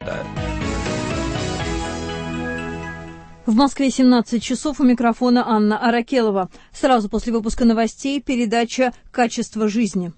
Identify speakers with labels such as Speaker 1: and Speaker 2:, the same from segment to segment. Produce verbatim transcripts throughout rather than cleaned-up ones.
Speaker 1: Свобода».
Speaker 2: В Москве семнадцать часов, у микрофона Анна Аракелова. Сразу после выпуска новостей передача «Качество жизни».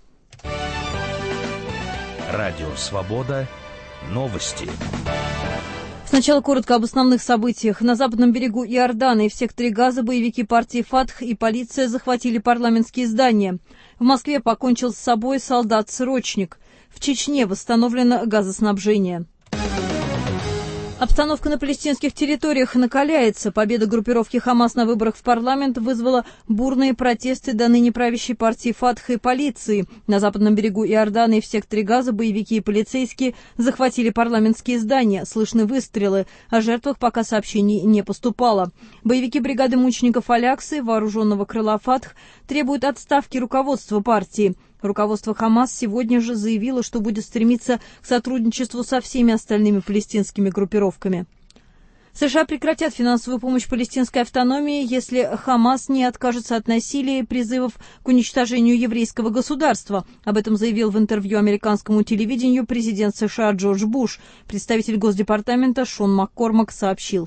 Speaker 1: Радио «Свобода». Новости.
Speaker 2: Сначала коротко об основных событиях. На западном берегу Иордана и в секторе Газа боевики партии «Фатх» и полиция захватили парламентские здания. В Москве покончил с собой солдат-срочник. В Чечне восстановлено газоснабжение. Обстановка на палестинских территориях накаляется. Победа группировки «Хамас» на выборах в парламент вызвала бурные протесты до ныне правящей партии «Фатх» и полиции. На западном берегу Иордана и в секторе Газа боевики и полицейские захватили парламентские здания. Слышны выстрелы. О жертвах пока сообщений не поступало. Боевики бригады мучеников Аляксы, вооруженного крыла «Фатх», требуют отставки руководства партии. Руководство «Хамас» сегодня же заявило, что будет стремиться к сотрудничеству со всеми остальными палестинскими группировками. США прекратят финансовую помощь палестинской автономии, если «Хамас» не откажется от насилия и призывов к уничтожению еврейского государства. Об этом заявил в интервью американскому телевидению президент США Джордж Буш. Представитель Госдепартамента Шон Маккормак сообщил.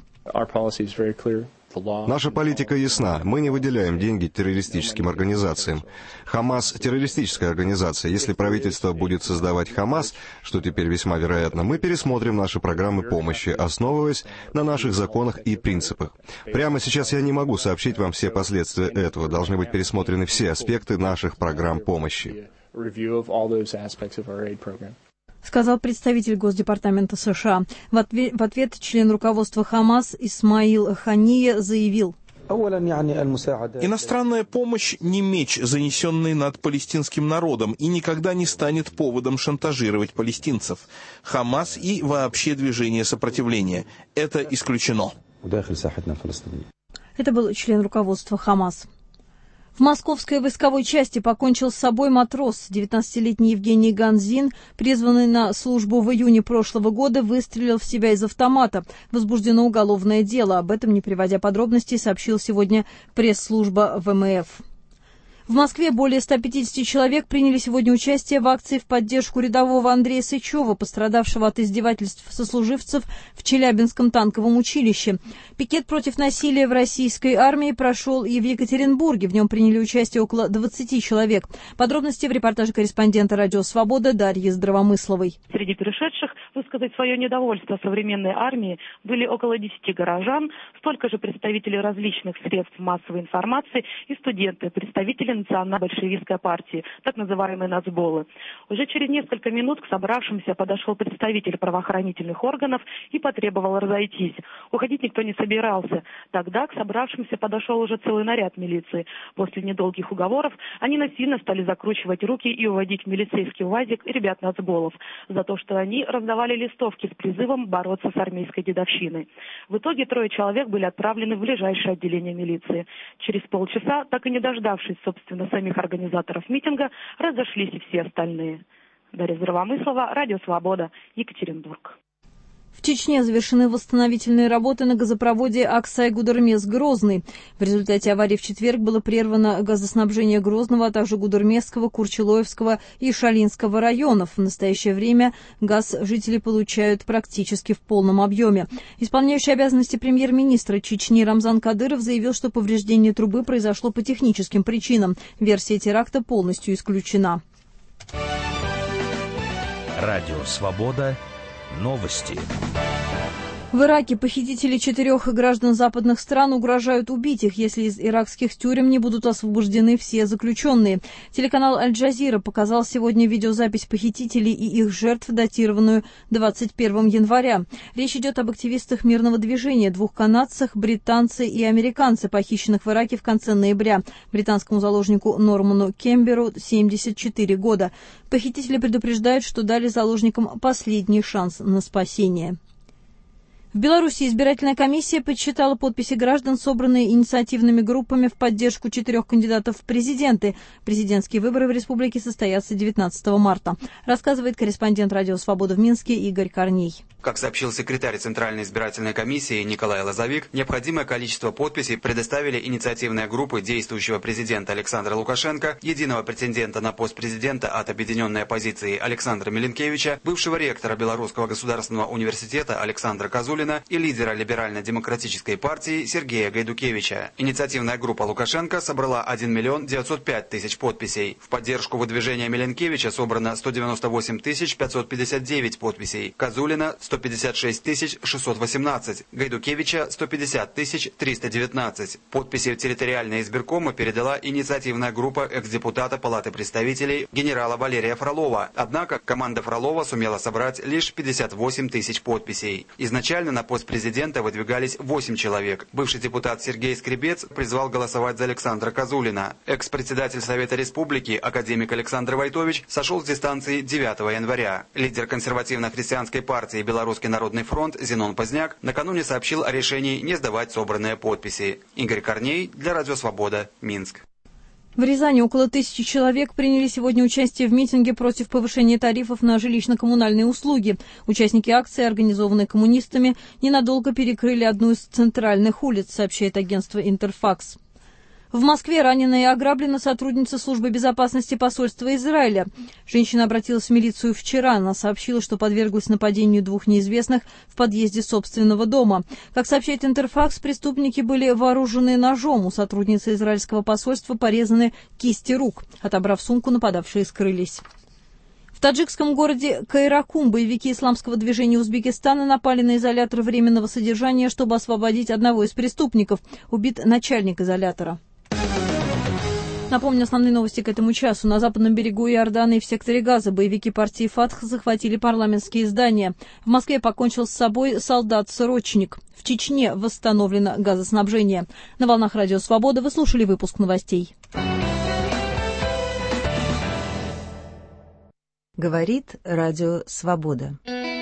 Speaker 3: Наша политика ясна. Мы не выделяем деньги террористическим организациям. Хамас – террористическая организация. Если правительство будет создавать Хамас, что теперь весьма вероятно, мы пересмотрим наши программы помощи, основываясь на наших законах и принципах. Прямо сейчас я не могу сообщить вам все последствия этого. Должны быть пересмотрены все аспекты наших программ помощи.
Speaker 2: Сказал представитель Госдепартамента США. В ответ, в ответ член руководства «Хамас» Исмаил Хания заявил.
Speaker 4: Иностранная помощь не меч, занесенный над палестинским народом, и никогда не станет поводом шантажировать палестинцев. Хамас и вообще движение сопротивления. Это исключено.
Speaker 2: Это был член руководства «Хамас». В московской войсковой части покончил с собой матрос. девятнадцатилетний Евгений Ганзин, призванный на службу в июне прошлого года, выстрелил в себя из автомата. Возбуждено уголовное дело. Об этом, не приводя подробностей, сообщил сегодня пресс-служба ВМФ. В Москве более ста пятидесяти человек приняли сегодня участие в акции в поддержку рядового Андрея Сычева, пострадавшего от издевательств сослуживцев в Челябинском танковом училище. Пикет против насилия в российской армии прошел и в Екатеринбурге. В нем приняли участие около двадцати человек. Подробности в репортаже корреспондента «Радио Свобода» Дарьи Здравомысловой.
Speaker 5: Среди пришедших высказать свое недовольство современной армией были около десяти горожан, столько же представителей различных средств массовой информации и студенты, представители национально-большевистской партии, так называемые нацболы. Уже через несколько минут к собравшимся подошел представитель правоохранительных органов и потребовал разойтись. Уходить никто не собирался. Тогда к собравшимся подошел уже целый наряд милиции. После недолгих уговоров они насильно стали закручивать руки и уводить в милицейский УАЗик ребят нацболов за то, что они раздавали листовки с призывом бороться с армейской дедовщиной. В итоге трое человек были отправлены в ближайшее отделение милиции. Через полчаса, так и не дождавшись, собственно, самих организаторов митинга, разошлись и все остальные. Дарья Здравомыслова, Радио Свобода, Екатеринбург.
Speaker 2: В Чечне завершены восстановительные работы на газопроводе Аксай-Гудермес-Грозный. В результате аварии в четверг было прервано газоснабжение Грозного, а также Гудермесского, Курчелоевского и Шалинского районов. В настоящее время газ жители получают практически в полном объеме. Исполняющий обязанности премьер-министра Чечни Рамзан Кадыров заявил, что повреждение трубы произошло по техническим причинам. Версия теракта полностью исключена.
Speaker 1: Радио «Свобода». Новости.
Speaker 2: В Ираке похитители четырех граждан западных стран угрожают убить их, если из иракских тюрем не будут освобождены все заключенные. Телеканал «Аль-Джазира» показал сегодня видеозапись похитителей и их жертв, датированную двадцать первого января. Речь идет об активистах мирного движения, двух канадцах, британце и американце, похищенных в Ираке в конце ноября. Британскому заложнику Норману Кемберу семьдесят четыре года. Похитители предупреждают, что дали заложникам последний шанс на спасение. В Беларуси избирательная комиссия подсчитала подписи граждан, собранные инициативными группами в поддержку четырех кандидатов в президенты. Президентские выборы в республике состоятся девятнадцатого марта, рассказывает корреспондент «Радио Свобода» в Минске Игорь Корней.
Speaker 6: Как сообщил секретарь Центральной избирательной комиссии Николай Лозовик, необходимое количество подписей предоставили инициативные группы действующего президента Александра Лукашенко, единого претендента на пост президента от объединенной оппозиции Александра Миленкевича, бывшего ректора Белорусского государственного университета Александра Козулина и лидера либерально-демократической партии Сергея Гайдукевича. Инициативная группа Лукашенко собрала один миллион девятьсот пять тысяч подписей. В поддержку выдвижения Миленкевича собрано сто девяносто восемь тысяч пятьсот пятьдесят девять подписей, Козулина – сто пятьдесят шесть тысяч шестьсот восемнадцать, Гайдукевича – сто пятьдесят тысяч триста девятнадцать. Подписи в территориальные избиркомы передала инициативная группа экс-депутата Палаты представителей генерала Валерия Фролова. Однако команда Фролова сумела собрать лишь пятьдесят восемь тысяч подписей. Изначально на пост президента выдвигались восемь человек. Бывший депутат Сергей Скребец призвал голосовать за Александра Козулина. Экс-председатель Совета Республики, академик Александр Войтович, сошел с дистанции девятого января. Лидер консервативно-христианской партии «Белорусский народный фронт» Зенон Поздняк накануне сообщил о решении не сдавать собранные подписи. Игорь Корней для Радио Свобода, Минск.
Speaker 2: В Рязани около тысячи человек приняли сегодня участие в митинге против повышения тарифов на жилищно-коммунальные услуги. Участники акции, организованной коммунистами, ненадолго перекрыли одну из центральных улиц, сообщает агентство «Интерфакс». В Москве ранена и ограблена сотрудница службы безопасности посольства Израиля. Женщина обратилась в милицию вчера. Она сообщила, что подверглась нападению двух неизвестных в подъезде собственного дома. Как сообщает Интерфакс, преступники были вооружены ножом. У сотрудницы израильского посольства порезаны кисти рук. Отобрав сумку, нападавшие скрылись. В таджикском городе Кайракум боевики исламского движения Узбекистана напали на изолятор временного содержания, чтобы освободить одного из преступников. Убит начальник изолятора. Напомню, основные новости к этому часу. На западном берегу Иордании в секторе Газа боевики партии «Фатх» захватили парламентские здания. В Москве покончил с собой солдат-срочник. В Чечне восстановлено газоснабжение. На волнах Радио Свобода вы слушали выпуск новостей.
Speaker 7: Говорит Радио Свобода.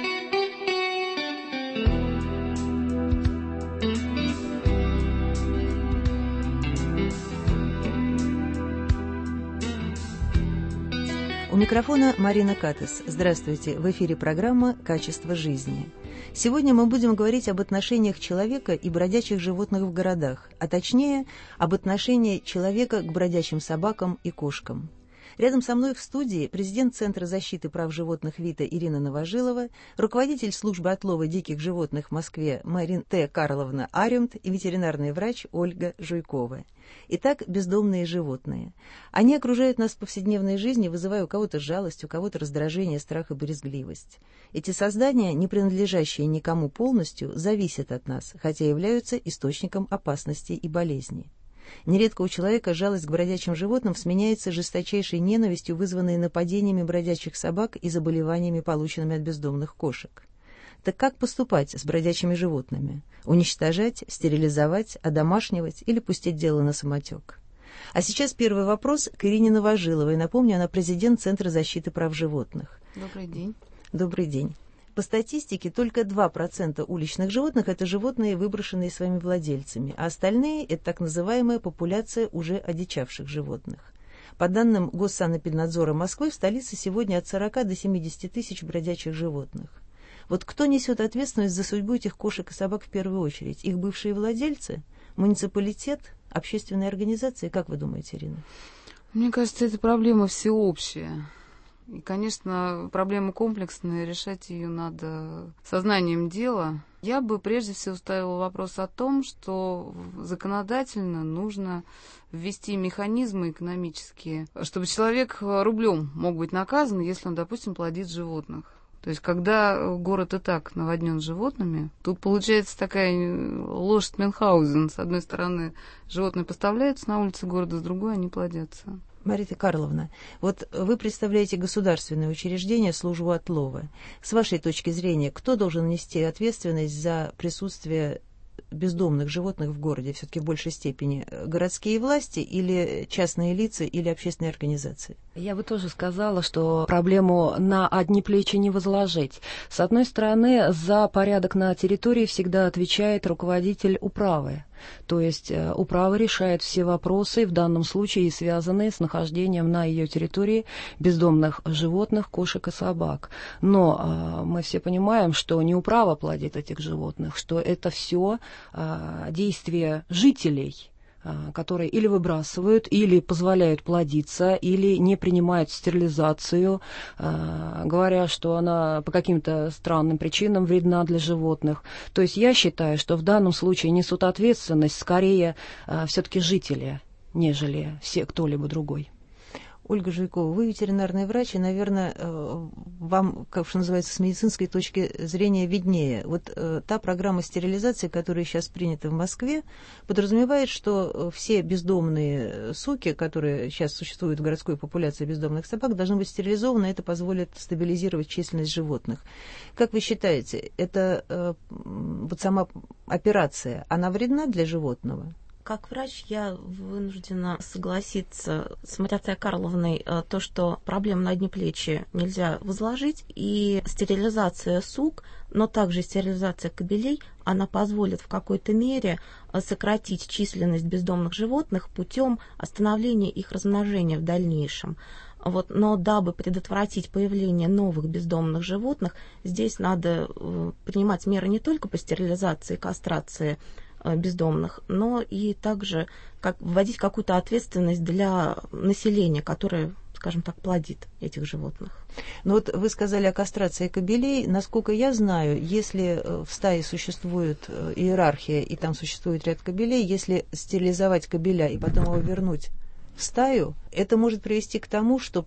Speaker 7: У микрофона Марина Катес. Здравствуйте. В эфире программа «Качество жизни». Сегодня мы будем говорить об отношениях человека и бродячих животных в городах, а точнее, об отношении человека к бродячим собакам и кошкам. Рядом со мной в студии президент Центра защиты прав животных ВИТА Ирина Новожилова, руководитель службы отлова диких животных в Москве Марин Т. Карловна Арюмт и ветеринарный врач Ольга Жуйкова. Итак, бездомные животные. Они окружают нас в повседневной жизни, вызывая у кого-то жалость, у кого-то раздражение, страх и брезгливость. Эти создания, не принадлежащие никому полностью, зависят от нас, хотя являются источником опасностей и болезней. Нередко у человека жалость к бродячим животным сменяется жесточайшей ненавистью, вызванной нападениями бродячих собак и заболеваниями, полученными от бездомных кошек. Так как поступать с бродячими животными? Уничтожать, стерилизовать, одомашнивать или пустить дело на самотек? А сейчас первый вопрос к Ирине Новожиловой. Напомню, она президент Центра защиты прав животных.
Speaker 8: Добрый день.
Speaker 7: Добрый день. По статистике, только два процента уличных животных – это животные, выброшенные своими владельцами, а остальные – это так называемая популяция уже одичавших животных. По данным Госсанэпиднадзора Москвы, в столице сегодня от сорока до семидесяти тысяч бродячих животных. Вот кто несет ответственность за судьбу этих кошек и собак в первую очередь? Их бывшие владельцы? Муниципалитет? Общественные организации? Как вы думаете, Ирина?
Speaker 8: Мне кажется, это проблема всеобщая. И, конечно, проблема комплексная, решать ее надо сознанием дела. Я бы прежде всего ставила вопрос о том, что законодательно нужно ввести механизмы экономические, чтобы человек рублем мог быть наказан, если он, допустим, плодит животных. То есть, когда город и так наводнен животными, тут получается такая лошадь Мюнхгаузен. С одной стороны, животные поставляются на улице города, с другой они плодятся.
Speaker 7: Мария Карловна, вот вы представляете государственное учреждение, службу отлова. С вашей точки зрения, кто должен нести ответственность за присутствие бездомных животных в городе, все-таки в большей степени? Городские власти или частные лица или общественные организации?
Speaker 9: Я бы тоже сказала, что проблему на одни плечи не возложить. С одной стороны, за порядок на территории всегда отвечает руководитель управы. То есть управа решает все вопросы, в данном случае связанные с нахождением на ее территории бездомных животных, кошек и собак. Но мы все понимаем, что не управа плодит этих животных, что это все действия жителей, которые или выбрасывают, или позволяют плодиться, или не принимают стерилизацию, говоря, что она по каким-то странным причинам вредна для животных. То есть я считаю, что в данном случае несут ответственность скорее все-таки жители, нежели все кто-либо другой.
Speaker 7: Ольга Жуйкова, вы ветеринарный врач, и, наверное, вам, как что называется, с медицинской точки зрения виднее. Вот та программа стерилизации, которая сейчас принята в Москве, подразумевает, что все бездомные суки, которые сейчас существуют в городской популяции бездомных собак, должны быть стерилизованы, это позволит стабилизировать численность животных. Как вы считаете, это вот сама операция, она вредна для животного?
Speaker 10: Как врач я вынуждена согласиться с Марией Карловной, то, что проблему на одни плечи нельзя возложить, и стерилизация сук, но также стерилизация кобелей, она позволит в какой-то мере сократить численность бездомных животных путем остановления их размножения в дальнейшем. Вот, но дабы предотвратить появление новых бездомных животных, здесь надо принимать меры не только по стерилизации и кастрации бездомных, но и также как, вводить какую-то ответственность для населения, которое, скажем так, плодит этих животных.
Speaker 7: Ну вот вы сказали о кастрации кобелей. Насколько я знаю, если в стае существует иерархия, и там существует ряд кобелей, если стерилизовать кобеля и потом его вернуть в стаю, это может привести к тому, что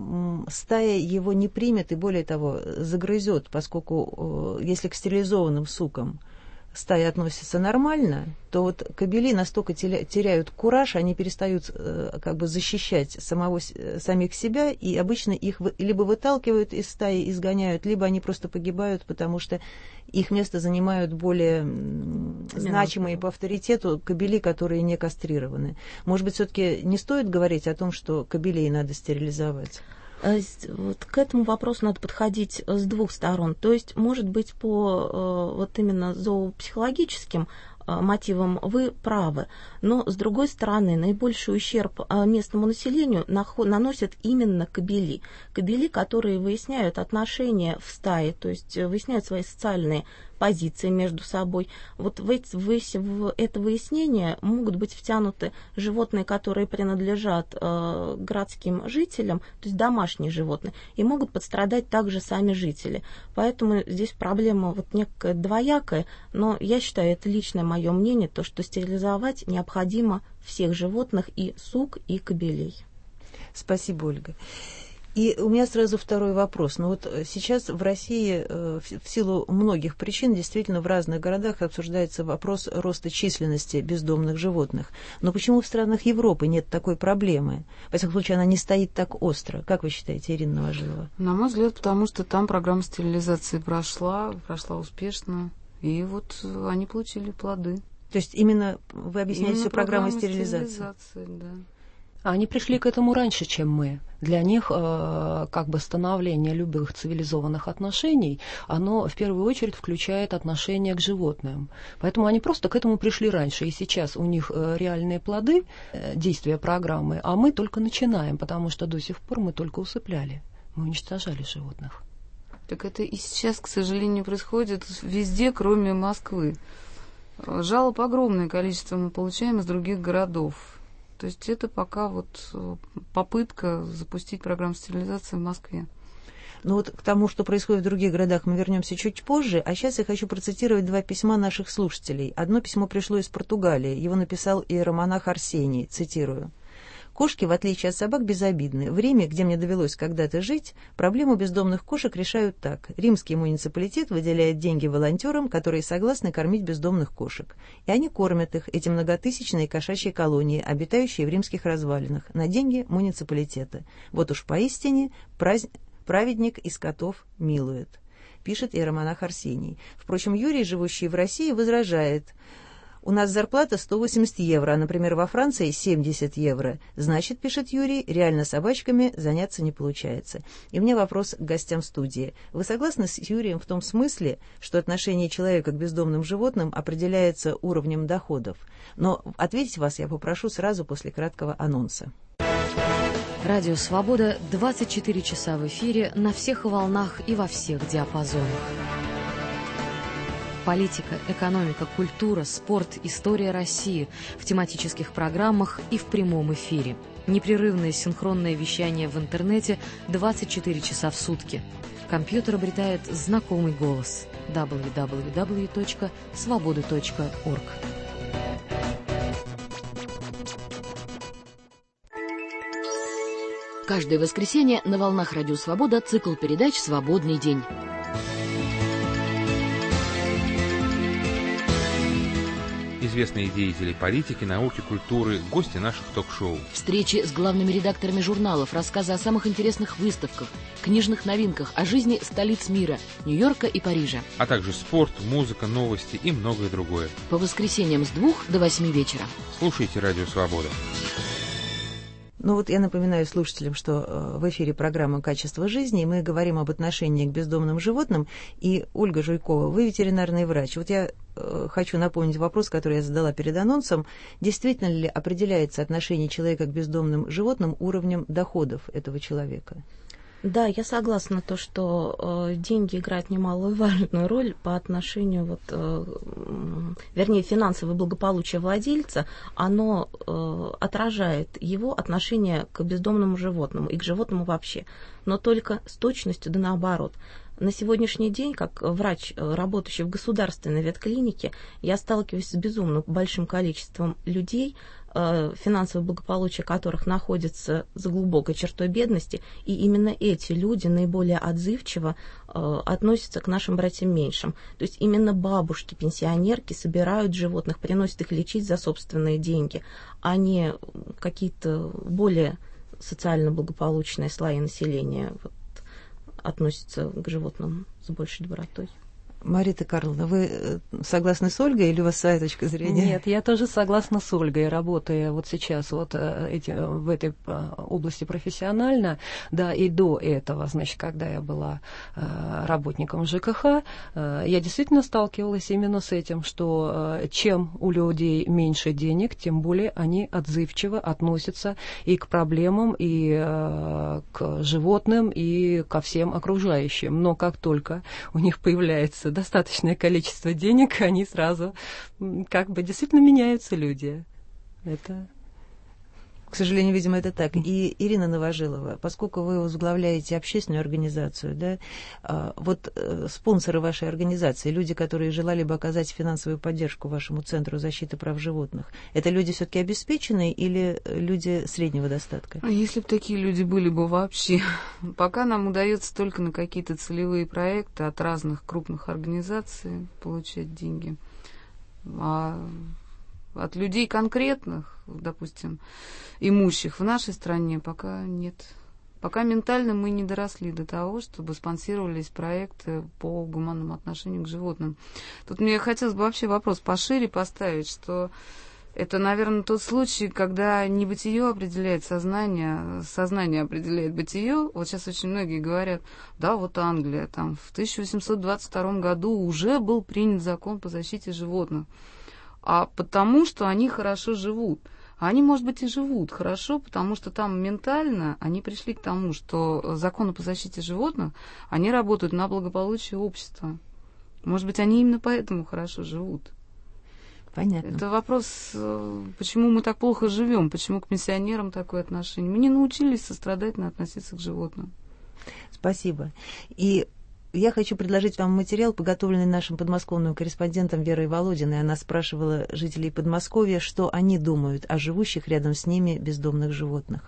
Speaker 7: стая его не примет и, более того, загрызет, поскольку если к стерилизованным сукам стая относится нормально, то вот кобели настолько теряют кураж, они перестают как бы защищать самого, самих себя, и обычно их либо выталкивают из стаи, изгоняют, либо они просто погибают, потому что их место занимают более значимые по авторитету кобели, которые не кастрированы. Может быть, все-таки не стоит говорить о том, что кобелей надо стерилизовать?
Speaker 10: Вот к этому вопросу надо подходить с двух сторон. То есть, может быть, по вот именно зоопсихологическим мотивам вы правы, но, с другой стороны, наибольший ущерб местному населению наносят именно кобели. Кобели, которые выясняют отношения в стае, то есть выясняют свои социальные позиции между собой. Вот в, эти, в это выяснение могут быть втянуты животные, которые принадлежат э, городским жителям, то есть домашние животные, и могут пострадать также сами жители. Поэтому здесь проблема вот некая двоякая, но я считаю, это личное мое мнение, то, что стерилизовать необходимо всех животных, и сук, и кобелей.
Speaker 7: Спасибо, Ольга. И у меня сразу второй вопрос. Ну вот сейчас в России в силу многих причин действительно в разных городах обсуждается вопрос роста численности бездомных животных. Но почему в странах Европы нет такой проблемы? Во всяком случае, она не стоит так остро. Как вы считаете, Ирина Новожилова?
Speaker 8: На мой взгляд, потому что там программа стерилизации прошла, прошла успешно, и вот они получили плоды.
Speaker 7: То есть именно вы объясняете всю программу стерилизации?
Speaker 8: стерилизации, да.
Speaker 9: Они пришли к этому раньше, чем мы. Для них э, как бы становление любых цивилизованных отношений, оно в первую очередь включает отношения к животным. Поэтому они просто к этому пришли раньше. И сейчас у них э, реальные плоды э, действия программы, а мы только начинаем, потому что до сих пор мы только усыпляли, мы уничтожали животных.
Speaker 8: Так это и сейчас, к сожалению, происходит везде, кроме Москвы. Жалоб огромное количество мы получаем из других городов. То есть это пока вот попытка запустить программу стерилизации в Москве.
Speaker 7: Ну вот к тому, что происходит в других городах, мы вернемся чуть позже. А сейчас я хочу процитировать два письма наших слушателей. Одно письмо пришло из Португалии. Его написал иеромонах Арсений. Цитирую. «Кошки, в отличие от собак, безобидны. В Риме, где мне довелось когда-то жить, проблему бездомных кошек решают так. Римский муниципалитет выделяет деньги волонтерам, которые согласны кормить бездомных кошек. И они кормят их, эти многотысячные кошачьи колонии, обитающие в римских развалинах, на деньги муниципалитета. Вот уж поистине празд... праведник из котов милует», пишет иеромонах Арсений. Впрочем, Юрий, живущий в России, возражает. У нас зарплата сто восемьдесят евро, а, например, во Франции семьдесят евро. Значит, пишет Юрий, реально собачками заняться не получается. И у меня вопрос к гостям студии. Вы согласны с Юрием в том смысле, что отношение человека к бездомным животным определяется уровнем доходов? Но ответить вас я попрошу сразу после краткого анонса.
Speaker 11: Радио «Свобода» двадцать четыре часа в эфире, на всех волнах и во всех диапазонах. Политика, экономика, культура, спорт, история России в тематических программах и в прямом эфире. Непрерывное синхронное вещание в интернете двадцать четыре часа в сутки. Компьютер обретает знакомый голос. дабл ю дабл ю дабл ю точка свобода точка орг.
Speaker 12: Каждое воскресенье на волнах Радио Свобода цикл передач «Свободный день».
Speaker 13: Известные деятели политики, науки, культуры, гости наших ток-шоу.
Speaker 12: Встречи с главными редакторами журналов, рассказы о самых интересных выставках, книжных новинках, о жизни столиц мира, Нью-Йорка и Парижа.
Speaker 13: А также спорт, музыка, новости и многое другое.
Speaker 12: По воскресеньям с двух до восьми вечера.
Speaker 13: Слушайте Радио Свобода.
Speaker 7: Ну вот я напоминаю слушателям, что в эфире программа «Качество жизни», и мы говорим об отношении к бездомным животным. И, Ольга Жуйкова, вы ветеринарный врач. Вот я э, хочу напомнить вопрос, который я задала перед анонсом. Действительно ли определяется отношение человека к бездомным животным уровнем доходов этого человека?
Speaker 10: Да, я согласна на то, что э, деньги играют немалую важную роль по отношению, вот, э, вернее, финансовое благополучие владельца, оно э, отражает его отношение к бездомному животному и к животному вообще, но только с точностью да наоборот. На сегодняшний день, как врач, работающий в государственной ветклинике, я сталкиваюсь с безумно большим количеством людей, финансовое благополучие которых находится за глубокой чертой бедности, и именно эти люди наиболее отзывчиво э, относятся к нашим братьям меньшим. То есть именно бабушки, пенсионерки собирают животных, приносят их лечить за собственные деньги, а не какие-то более социально благополучные слои населения вот, относятся к животным с большей добротой.
Speaker 7: Марита Карловна, вы согласны с Ольгой или у вас своя точка зрения?
Speaker 9: Нет, я тоже согласна с Ольгой, работая вот сейчас вот эти, в этой области профессионально, да, и до этого, значит, когда я была работником ЖКХ, я действительно сталкивалась именно с этим, что чем у людей меньше денег, тем более они отзывчиво относятся и к проблемам, и к животным, и ко всем окружающим. Но как только у них появляется достаточное количество денег, они сразу как бы действительно меняются люди. Это...
Speaker 7: К сожалению, видимо, это так. И Ирина Новожилова, поскольку вы возглавляете общественную организацию, да, вот спонсоры вашей организации, люди, которые желали бы оказать финансовую поддержку вашему Центру защиты прав животных, это люди все-таки обеспеченные или люди среднего достатка?
Speaker 8: А если бы такие люди были бы вообще? Пока нам удается только на какие-то целевые проекты от разных крупных организаций получать деньги. А от людей конкретных, допустим, имущих в нашей стране пока нет. Пока ментально мы не доросли до того, чтобы спонсировались проекты по гуманному отношению к животным. Тут мне хотелось бы вообще вопрос пошире поставить, что это, наверное, тот случай, когда не бытие определяет сознание, сознание определяет бытие. Вот сейчас очень многие говорят, да, вот Англия, там в тысяча восемьсот двадцать втором году уже был принят закон по защите животных. А потому, что они хорошо живут. А они, может быть, и живут хорошо, потому что там ментально они пришли к тому, что законы по защите животных, они работают на благополучие общества. Может быть, они именно поэтому хорошо живут.
Speaker 7: Понятно.
Speaker 8: Это вопрос, почему мы так плохо живем, почему к пенсионерам такое отношение. Мы не научились сострадательно относиться к животным.
Speaker 7: Спасибо. И я хочу предложить вам материал, подготовленный нашим подмосковным корреспондентом Верой Володиной. Она спрашивала жителей Подмосковья, что они думают о живущих рядом с ними бездомных животных.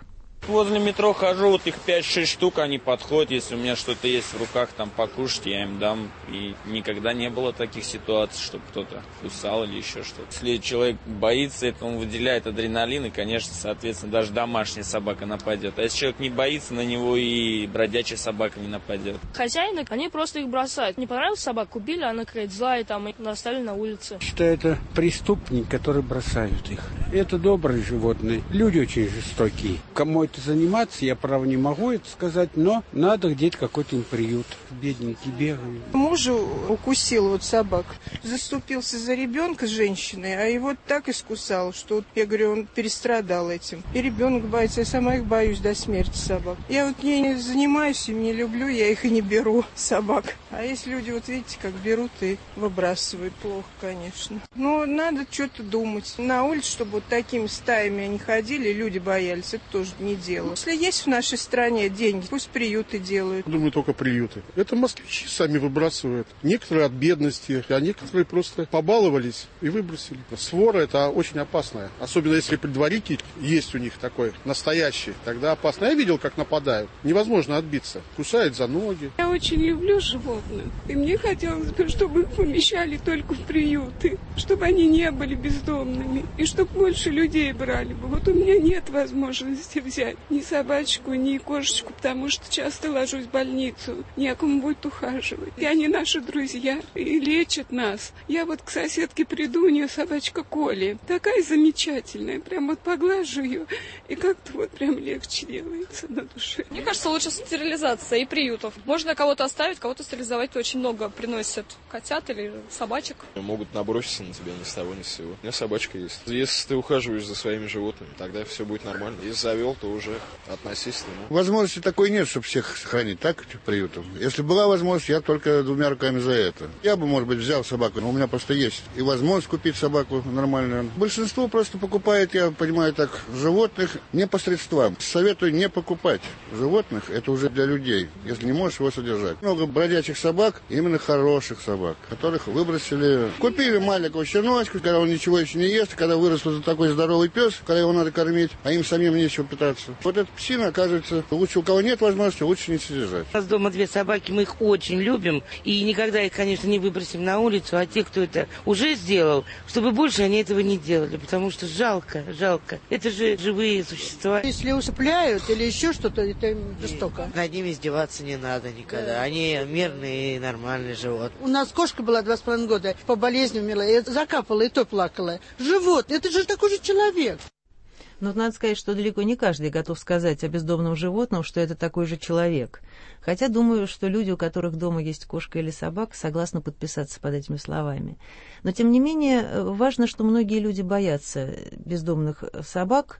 Speaker 14: Возле метро хожу, вот их пять-шесть штук, они подходят, если у меня что-то есть в руках, там покушать, я им дам. И никогда не было таких ситуаций, чтобы кто-то кусал или еще что-то. Если человек боится, это он выделяет адреналин, и, конечно, соответственно, даже домашняя собака нападет. А если человек не боится, на него и бродячая собака не нападет.
Speaker 15: Хозяины, они просто их бросают. Не понравилась собака, купили, она какая-то злая, там, и оставили на улице.
Speaker 16: Что это преступник, который бросают их. Это добрые животные. Люди очень жестокие. Кому это заниматься, я, право, не могу это сказать, но надо где-то какой-то им приют. Бедненькие бегают.
Speaker 17: Мужу укусил вот собак. Заступился за ребенка с женщиной, а его так искусал, что, вот, я говорю, он перестрадал этим. И ребенок боится, я сама их боюсь до смерти собак. Я вот не занимаюсь им, не люблю, я их и не беру, собак. А есть люди, вот видите, как берут и выбрасывают. Плохо, конечно. Но надо что-то думать. На улице, чтобы вот такими стаями они ходили, люди боялись, это тоже не дело. Если есть в нашей стране деньги, пусть приюты делают.
Speaker 18: Думаю, только приюты. Это москвичи сами выбрасывают. Некоторые от бедности, а некоторые просто побаловались и выбросили. Свора — это очень опасная. Особенно если предваритель есть у них такой настоящий, тогда опасно. Я видел, как нападают. Невозможно отбиться. Кусают за ноги.
Speaker 19: Я очень люблю животных. И мне хотелось бы, чтобы их помещали только в приюты. Чтобы они не были бездомными. И чтобы больше людей брали бы. Вот у меня нет возможности взять ни собачку, ни кошечку, потому что часто ложусь в больницу. Некому будет ухаживать. И они наши друзья. И лечат нас. Я вот к соседке приду, у нее собачка Коля. Такая замечательная. Прям вот поглажу ее. И как-то вот прям легче делается на душе.
Speaker 15: Мне кажется, лучше стерилизация и приютов. Можно кого-то оставить, кого-то стерилизовать. Очень много приносят котят или собачек.
Speaker 20: Могут наброситься на тебя ни с того ни с сего. У меня собачка есть. Если ты ухаживаешь за своими животными, тогда все будет нормально. Если завел, то уже относись к нему.
Speaker 21: Возможности такой нет, чтобы всех сохранить, так, приютов. Если была возможность, я только двумя руками за это. Я бы, может быть, взял собаку, но у меня просто есть и возможность купить собаку нормальную. Большинство просто покупает, я понимаю так, животных не по средствам. Советую не покупать животных, это уже для людей, если не можешь его содержать. Много бродячих собак, именно хороших собак, которых выбросили. Купили маленького щеночка, когда он ничего еще не ест, когда вырос вот такой здоровый пес, когда его надо кормить, а им самим нечего питаться. Вот эта псина, оказывается, лучше у кого нет возможности, лучше не содержать.
Speaker 22: У нас дома две собаки, мы их очень любим, и никогда их, конечно, не выбросим на улицу, а те, кто это уже сделал, чтобы больше они этого не делали, потому что жалко, жалко. Это же живые существа.
Speaker 23: Если усыпляют или еще что-то, это жестоко.
Speaker 24: Над ними издеваться не надо никогда. Да. Они мирные и нормальные животные.
Speaker 23: У нас кошка была два с половиной года, по болезни умерла, я закапала и то плакала. Животное, это же такой же человек.
Speaker 7: Но надо сказать, что далеко не каждый готов сказать о бездомном животном, что это такой же человек. Хотя думаю, что люди, у которых дома есть кошка или собака, согласны подписаться под этими словами. Но, тем не менее, важно, что многие люди боятся бездомных собак,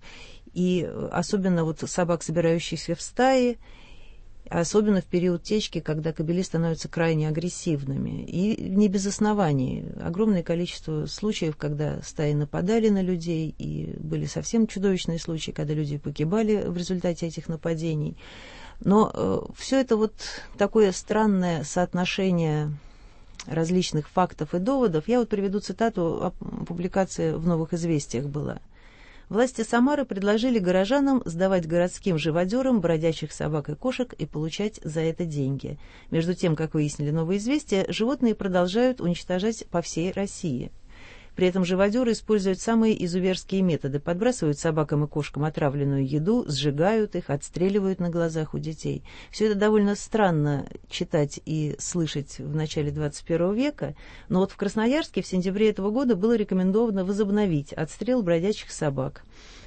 Speaker 7: и особенно вот собак, собирающихся в стаи, особенно в период течки, когда кобели становятся крайне агрессивными. И не без оснований. Огромное количество случаев, когда стаи нападали на людей, и были совсем чудовищные случаи, когда люди погибали в результате этих нападений. Но э, все это вот такое странное соотношение различных фактов и доводов. Я вот приведу цитату, публикация в «Новых известиях» была. Власти Самары предложили горожанам сдавать городским живодерам бродячих собак и кошек и получать за это деньги. Между тем, как выяснили «Новые известия», животные продолжают уничтожать по всей России. При этом живодеры используют самые изуверские методы. Подбрасывают собакам и кошкам отравленную еду, сжигают их, отстреливают на глазах у детей. Все это довольно странно читать и слышать в начале двадцать первого века, но вот в Красноярске в сентябре этого года было рекомендовано возобновить отстрел бродячих собак.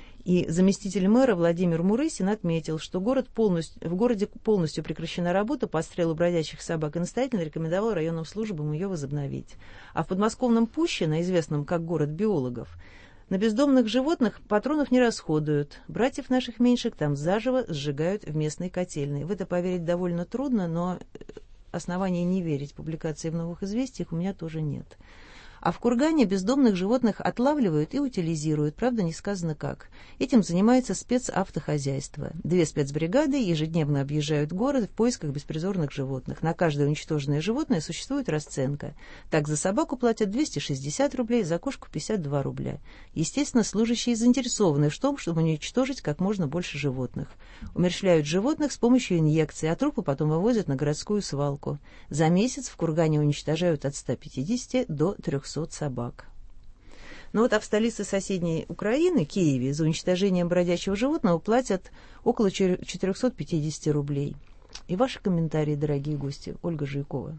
Speaker 7: И заместитель мэра Владимир Мурысин отметил, что город полностью, в городе полностью прекращена работа по отстрелу бродячих собак, и настоятельно рекомендовал районным службам ее возобновить. А в подмосковном Пущино, известном как город биологов, на бездомных животных патронов не расходуют. Братьев наших меньших там заживо сжигают в местной котельной. В это поверить довольно трудно, но оснований не верить публикации в «Новых известиях» у меня тоже нет. А в кургане бездомных животных отлавливают и утилизируют, правда, не сказано как. Этим занимается спецавтохозяйство. Две спецбригады ежедневно объезжают город в поисках беспризорных животных. На каждое уничтоженное животное существует расценка. Так, за собаку платят двести шестьдесят рублей, за кошку пятьдесят два рубля. Естественно, служащие заинтересованы в том, чтобы уничтожить как можно больше животных. Умерщвляют животных с помощью инъекций, а трупы потом вывозят на городскую свалку. За месяц в кургане уничтожают от ста пятидесяти до трехсот собак. Ну вот, а в столице соседней Украины, Киеве, за уничтожением бродячего животного платят около четырехсот пятидесяти рублей. И ваши комментарии, дорогие гости. Ольга Жуйкова.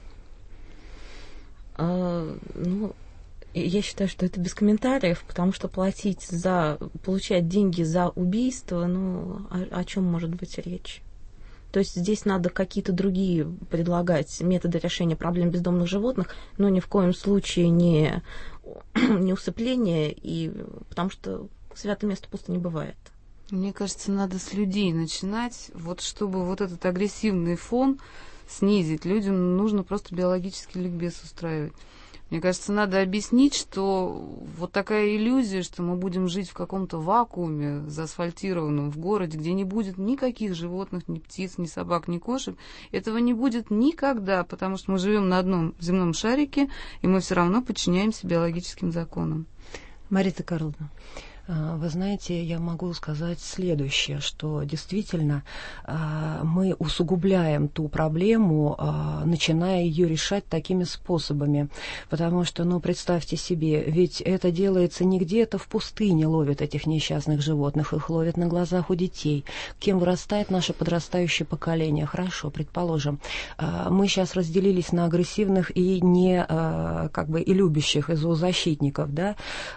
Speaker 10: А, ну, я считаю, что это без комментариев, потому что платить за, получать деньги за убийство, ну, о, о чем может быть речь? То есть здесь надо какие-то другие предлагать методы решения проблем бездомных животных, но ни в коем случае не, не усыпление, и, потому что святое место пусто не бывает.
Speaker 8: Мне кажется, надо с людей начинать, вот чтобы вот этот агрессивный фон снизить. Людям нужно просто биологический ликбез устраивать. Мне кажется, надо объяснить, что вот такая иллюзия, что мы будем жить в каком-то вакууме, заасфальтированном в городе, где не будет никаких животных, ни птиц, ни собак, ни кошек, этого не будет никогда, потому что мы живем на одном земном шарике, и мы все равно подчиняемся биологическим законам.
Speaker 7: Марита Карловна.
Speaker 9: Вы знаете, я могу сказать следующее, что действительно мы усугубляем ту проблему, начиная ее решать такими способами. Потому что, ну, представьте себе, ведь это делается не где-то в пустыне ловят этих несчастных животных, их ловят на глазах у детей. Кем вырастает наше подрастающее поколение? Хорошо, предположим, мы сейчас разделились на агрессивных и не, как бы, и любящих, и зоозащитников, да,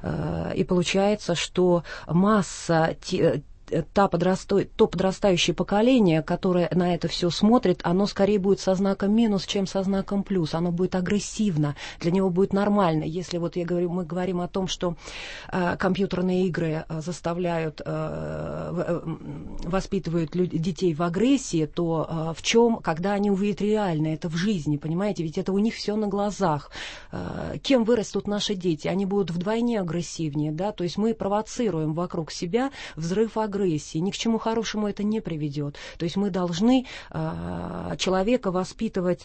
Speaker 9: и получается, что что масса та подрасто... то подрастающее поколение, которое на это все смотрит, оно скорее будет со знаком минус, чем со знаком плюс. Оно будет агрессивно, для него будет нормально. Если вот я говорю, мы говорим о том, что э, компьютерные игры э, заставляют, э, воспитывают люд... детей в агрессии, то э, в чем, когда они увидят реально это в жизни, понимаете, ведь это у них все на глазах. Э, кем вырастут наши дети? Они будут вдвойне агрессивнее, да, то есть мы провоцируем вокруг себя взрыв агрессии. Ни к чему хорошему это не приведет. То есть мы должны э, человека воспитывать,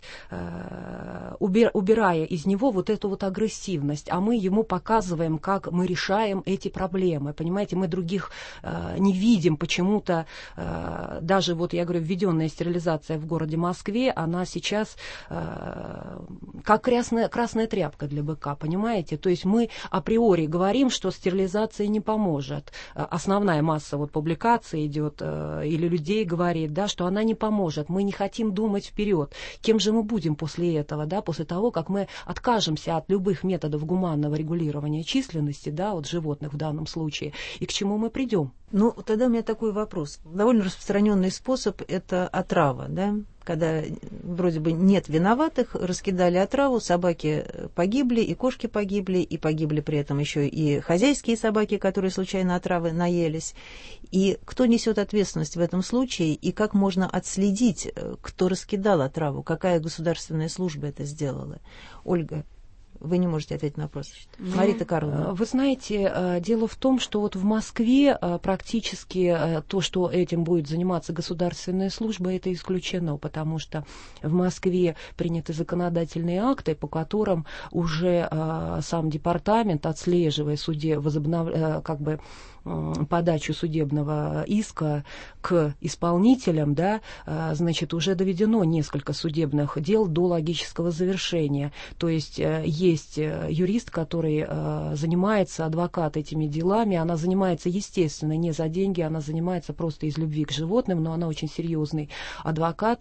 Speaker 9: э, убир, убирая из него вот эту вот агрессивность, а мы ему показываем, как мы решаем эти проблемы. Понимаете, мы других э, не видим почему-то. Э, даже вот, я говорю, введенная стерилизация в городе Москве, она сейчас э, как красная, красная тряпка для быка, понимаете? То есть мы априори говорим, что стерилизация не поможет. Основная масса вот публикации идет, э, или людей говорит, да, что она не поможет, мы не хотим думать вперед. Кем же мы будем после этого, да, после того, как мы откажемся от любых методов гуманного регулирования численности, да, от животных в данном случае, и к чему мы придем?
Speaker 7: Ну, тогда у меня такой вопрос. Довольно распространенный способ – это отрава, да? Когда вроде бы нет виноватых, раскидали отраву, собаки погибли, и кошки погибли, и погибли при этом еще и хозяйские собаки, которые случайно отравы наелись. И кто несет ответственность в этом случае, и как можно отследить, кто раскидал отраву, какая государственная служба это сделала? Ольга, вы не можете ответить на вопрос. Ну, Марита Карловна.
Speaker 9: Вы знаете, дело в том, что вот в Москве практически то, что этим будет заниматься государственная служба, это исключено, потому что в Москве приняты законодательные акты, по которым уже сам департамент, отслеживая суде, возобнов... как бы подачу судебного иска к исполнителям, да, значит, уже доведено несколько судебных дел до логического завершения. То есть есть юрист, который занимается, адвокат этими делами, она занимается, естественно, не за деньги, она занимается просто из любви к животным, но она очень серьезный адвокат,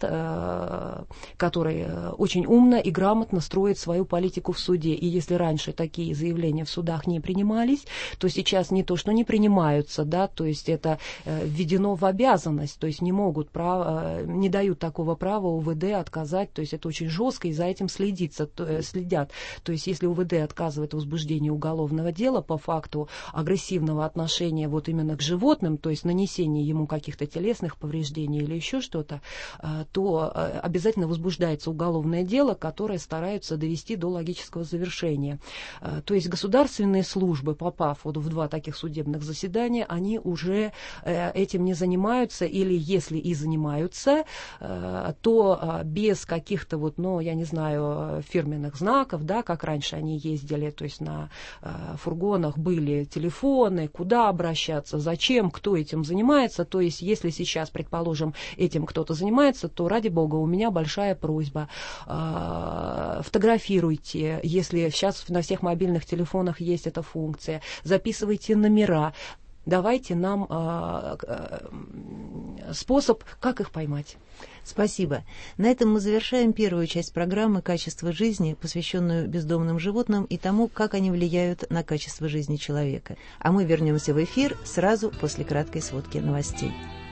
Speaker 9: который очень умно и грамотно строит свою политику в суде. И если раньше такие заявления в судах не принимались, то сейчас не то, что не принимаются, да, то есть это э, введено в обязанность, то есть не могут, прав, э, не дают такого права УВД отказать, то есть это очень жестко, и за этим следится, то, э, следят. То есть есть если УВД отказывает в возбуждении уголовного дела по факту агрессивного отношения вот именно к животным, то есть нанесения ему каких-то телесных повреждений или еще что-то, то обязательно возбуждается уголовное дело, которое стараются довести до логического завершения. То есть государственные службы, попав вот в два таких судебных заседания, они уже этим не занимаются, или если и занимаются, то без каких-то вот, ну, я не знаю, фирменных знаков, да, как раньше они ездили, то есть на фургонах были телефоны, куда обращаться, зачем, кто этим занимается. То есть если сейчас, предположим, этим кто-то занимается, то, ради бога, у меня большая просьба, фотографируйте, если сейчас на всех мобильных телефонах есть эта функция, записывайте номера, давайте нам а, а, способ, как их поймать.
Speaker 7: Спасибо. На этом мы завершаем первую часть программы «Качество жизни», посвященную бездомным животным и тому, как они влияют на качество жизни человека. А мы вернемся в эфир сразу после краткой сводки новостей.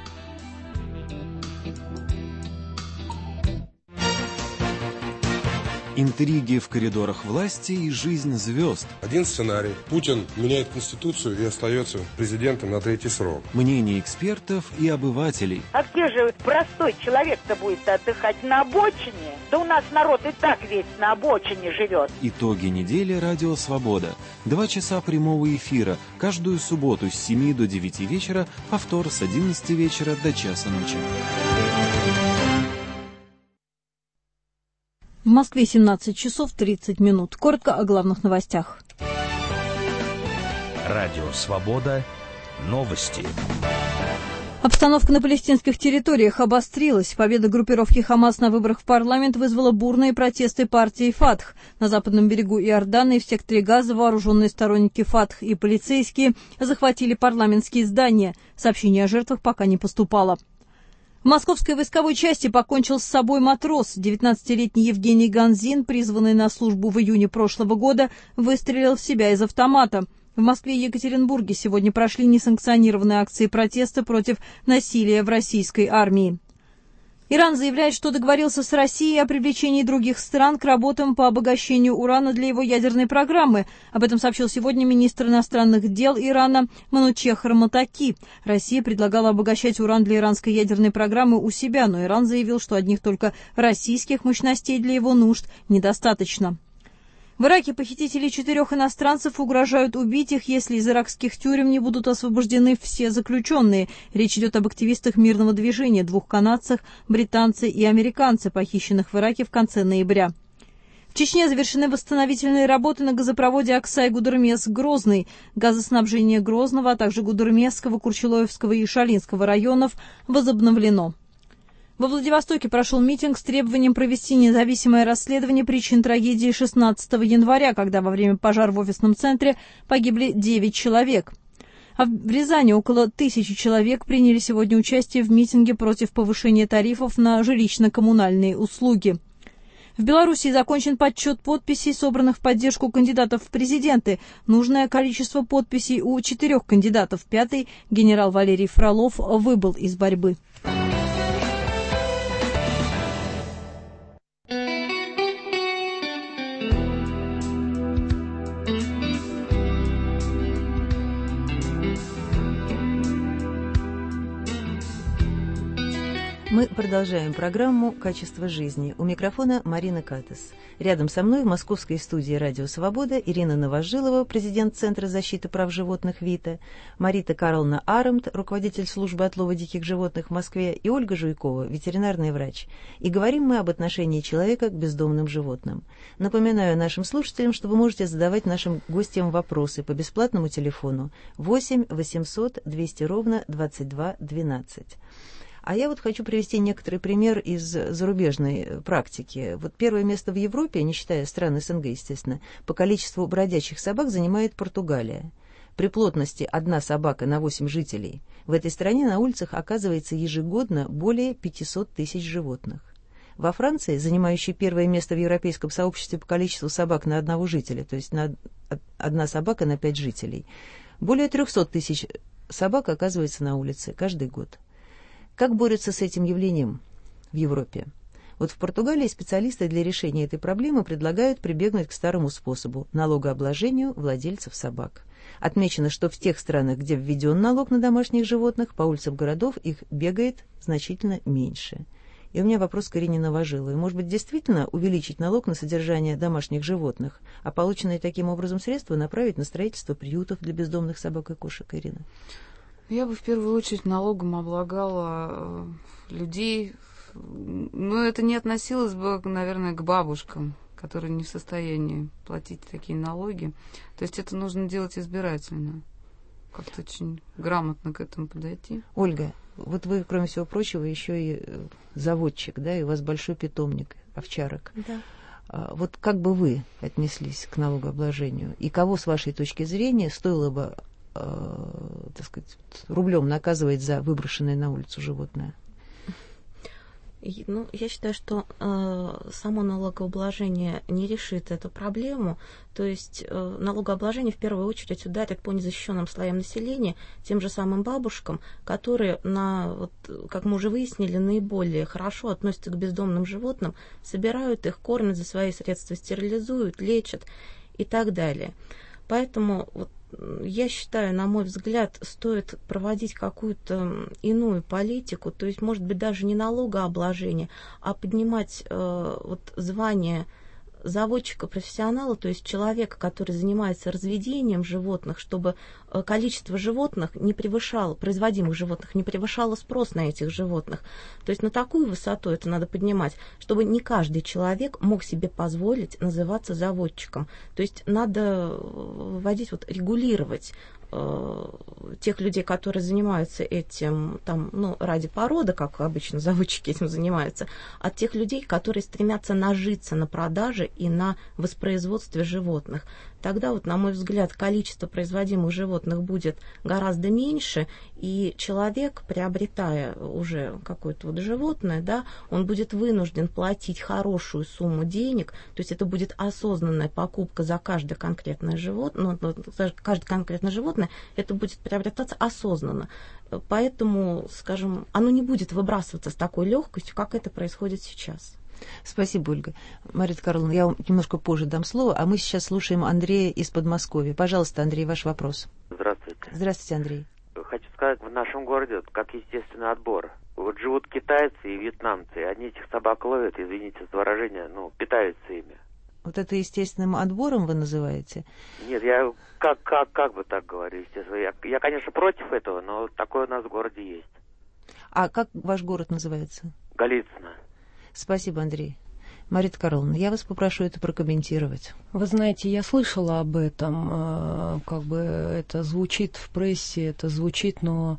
Speaker 1: Интриги в коридорах власти и жизнь звезд.
Speaker 3: Один сценарий. Путин меняет Конституцию и остается президентом на третий срок.
Speaker 1: Мнения экспертов и обывателей.
Speaker 4: А где же простой человек-то будет отдыхать? На обочине? Да у нас народ и так весь на обочине живет.
Speaker 1: Итоги недели «Радио Свобода». Два часа прямого эфира. Каждую субботу с семи до девяти вечера, повтор с одиннадцати вечера до часа ночи.
Speaker 2: В Москве семнадцать часов тридцать минут. Коротко о главных новостях.
Speaker 5: Радио «Свобода». Новости.
Speaker 2: Обстановка на палестинских территориях обострилась. Победа группировки «Хамас» на выборах в парламент вызвала бурные протесты партии «Фатх». На западном берегу Иордана и в секторе Газа вооруженные сторонники «Фатх» и полицейские захватили парламентские здания. Сообщений о жертвах пока не поступало. В московской войсковой части покончил с собой матрос. девятнадцатилетний Евгений Ганзин, призванный на службу в июне прошлого года, выстрелил в себя из автомата. В Москве и Екатеринбурге сегодня прошли несанкционированные акции протеста против насилия в российской армии. Иран заявляет, что договорился с Россией о привлечении других стран к работам по обогащению урана для его ядерной программы. Об этом сообщил сегодня министр иностранных дел Ирана Манучех Раматаки. Россия предлагала обогащать уран для иранской ядерной программы у себя, но Иран заявил, что одних только российских мощностей для его нужд недостаточно. В Ираке похитители четырех иностранцев угрожают убить их, если из иракских тюрем не будут освобождены все заключенные. Речь идет об активистах мирного движения, двух канадцах, британце и американце, похищенных в Ираке в конце ноября. В Чечне завершены восстановительные работы на газопроводе Аксай-Гудермес-Грозный. Газоснабжение Грозного, а также Гудермесского, Курчелоевского и Шалинского районов возобновлено. Во Владивостоке прошел митинг с требованием провести независимое расследование причин трагедии шестнадцатого января, когда во время пожара в офисном центре погибли девять человек. А в Рязани около тысячи человек приняли сегодня участие в митинге против повышения тарифов на жилищно-коммунальные услуги. В Беларуси закончен подсчет подписей, собранных в поддержку кандидатов в президенты. Нужное количество подписей у четырех кандидатов. Пятый, генерал Валерий Фролов, выбыл из борьбы.
Speaker 7: Мы продолжаем программу «Качество жизни». У микрофона Марина Катес. Рядом со мной в московской студии «Радио Свобода» Ирина Новожилова, президент Центра защиты прав животных ВИТА, Марита Карловна Аремт, руководитель службы отлова диких животных в Москве, и Ольга Жуйкова, ветеринарный врач. И говорим мы об отношении человека к бездомным животным. Напоминаю нашим слушателям, что вы можете задавать нашим гостям вопросы по бесплатному телефону восемь восемьсот двести ровно двадцать два двенадцать. А я вот хочу привести некоторый пример из зарубежной практики. Вот первое место в Европе, не считая стран СНГ, естественно, по количеству бродячих собак занимает Португалия. При плотности одна собака на восемь жителей в этой стране на улицах оказывается ежегодно более пятьсот тысяч животных. Во Франции, занимающей первое место в европейском сообществе по количеству собак на одного жителя, то есть на одна собака на пять жителей, более трехсот тысяч собак оказывается на улице каждый год. Как борются с этим явлением в Европе? Вот в Португалии специалисты для решения этой проблемы предлагают прибегнуть к старому способу – налогообложению владельцев собак. Отмечено, что в тех странах, где введен налог на домашних животных, по улицам городов их бегает значительно меньше. И у меня вопрос к Ирине Новожиловой. Может быть, действительно увеличить налог на содержание домашних животных, а полученные таким образом средства направить на строительство приютов для бездомных собак и кошек, Ирина?
Speaker 8: Я бы в первую очередь налогом облагала людей, но это не относилось бы, наверное, к бабушкам, которые не в состоянии платить такие налоги. То есть это нужно делать избирательно, как-то очень грамотно к этому подойти.
Speaker 7: Ольга, вот вы, кроме всего прочего, еще и заводчик, да, и у вас большой питомник овчарок.
Speaker 10: Да.
Speaker 7: Вот как бы вы отнеслись к налогообложению? И кого, с вашей точки зрения, стоило бы, э, так сказать, рублем наказывать за выброшенное на улицу животное?
Speaker 10: Ну, я считаю, что э, само налогообложение не решит эту проблему. То есть э, налогообложение в первую очередь ударит по незащищенным слоям населения, тем же самым бабушкам, которые, на, вот, как мы уже выяснили, наиболее хорошо относятся к бездомным животным, собирают их, кормят за свои средства, стерилизуют, лечат и так далее. Поэтому вот, я считаю, на мой взгляд, стоит проводить какую-то иную политику, то есть, может быть, даже не налогообложение, а поднимать э, вот, звание заводчика-профессионала, то есть человека, который занимается разведением животных, чтобы количество животных не превышало, производимых животных не превышало спрос на этих животных. То есть на такую высоту это надо поднимать, чтобы не каждый человек мог себе позволить называться заводчиком. То есть надо вводить, вот, регулировать тех людей, которые занимаются этим там, ну, ради породы, как обычно заводчики этим занимаются, от тех людей, которые стремятся нажиться на продаже и на воспроизводстве животных. Тогда, вот, на мой взгляд, количество производимых животных будет гораздо меньше, и человек, приобретая уже какое-то вот животное, да, он будет вынужден платить хорошую сумму денег, то есть это будет осознанная покупка за каждое конкретное животное, ну, за каждое конкретное животное, это будет приобретаться осознанно. Поэтому, скажем, оно не будет выбрасываться с такой легкостью, как это происходит сейчас.
Speaker 7: Спасибо, Ольга. Мария Карловна, я вам немножко позже дам слово, а мы сейчас слушаем Андрея из Подмосковья. Пожалуйста, Андрей, ваш вопрос.
Speaker 6: Здравствуйте.
Speaker 7: Здравствуйте, Андрей.
Speaker 6: Хочу сказать, в нашем городе, как естественный отбор, вот живут китайцы и вьетнамцы, и они этих собак ловят, извините за выражение, ну, питаются ими.
Speaker 7: Вот это естественным отбором вы называете?
Speaker 6: Нет, я как, как, как бы так говорю, естественно. Я, я, конечно, против этого, но такое у нас в городе есть.
Speaker 7: А как ваш город называется?
Speaker 6: Голицыно.
Speaker 7: Спасибо, Андрей. Мария Карловна, я вас попрошу это прокомментировать.
Speaker 9: Вы знаете, я слышала об этом, как бы это звучит в прессе, это звучит, но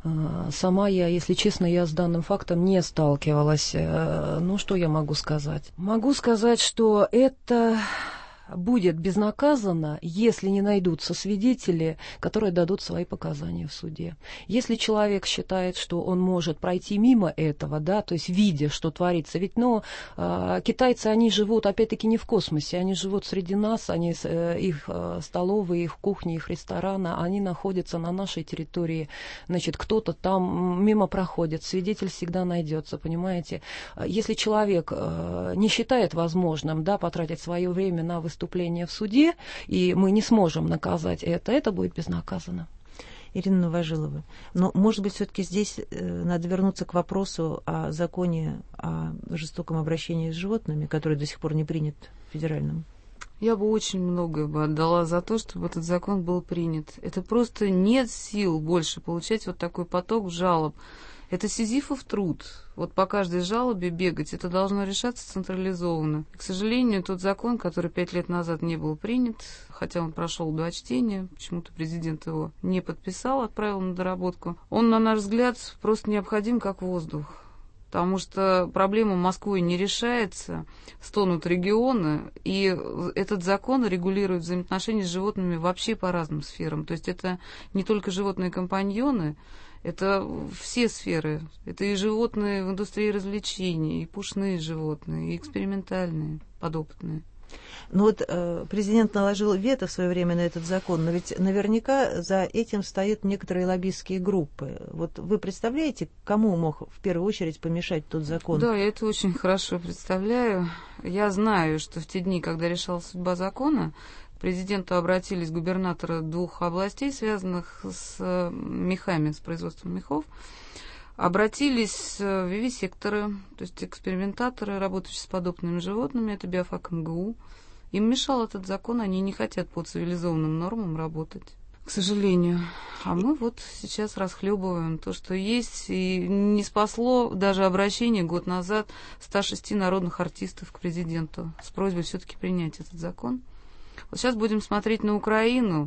Speaker 9: сама я, если честно, я с данным фактом не сталкивалась. Ну, что я могу сказать? Могу сказать, что это будет безнаказанно, если не найдутся свидетели, которые дадут свои показания в суде. Если человек считает, что он может пройти мимо этого, да, то есть видя, что творится, ведь, ну, э, китайцы, они живут, опять-таки, не в космосе, они живут среди нас, они, э, их э, столовые, их кухни, их рестораны, они находятся на нашей территории, значит, кто-то там мимо проходит, свидетель всегда найдется, понимаете. Если человек э, не считает возможным, да, потратить свое время на выступление, выступление в суде, и мы не сможем наказать это, это будет безнаказанно.
Speaker 7: Ирина Новожилова, но, может быть, все-таки здесь э, надо вернуться к вопросу о законе о жестоком обращении с животными, который до сих пор не принят федеральным.
Speaker 8: Я бы очень многое бы отдала за то, чтобы этот закон был принят. Это просто нет сил больше получать вот такой поток жалоб. Это сизифов труд. Вот по каждой жалобе бегать, это должно решаться централизованно. К сожалению, тот закон, который пять лет назад не был принят, хотя он прошел два чтения, почему-то президент его не подписал, отправил на доработку, он, на наш взгляд, просто необходим как воздух. Потому что проблема Москвой не решается, стонут регионы, и этот закон регулирует взаимоотношения с животными вообще по разным сферам. То есть это не только животные-компаньоны, это все сферы. Это и животные в индустрии развлечений, и пушные животные, и экспериментальные, подопытные.
Speaker 7: Ну вот э, президент наложил вето в свое время на этот закон, но ведь наверняка за этим стоят некоторые лоббистские группы. Вот вы представляете, кому мог в первую очередь помешать тот закон?
Speaker 8: Да, я это очень хорошо представляю. Я знаю, что в те дни, когда решалась судьба закона, к президенту обратились губернаторы двух областей, связанных с мехами, с производством мехов. Обратились вивисекторы, то есть экспериментаторы, работающие с подопытными животными, это биофак эм гэ у. Им мешал этот закон, они не хотят по цивилизованным нормам работать, к сожалению. А мы вот сейчас расхлебываем то, что есть, и не спасло даже обращение год назад ста шести народных артистов к президенту с просьбой все-таки принять этот закон. Вот сейчас будем смотреть на Украину.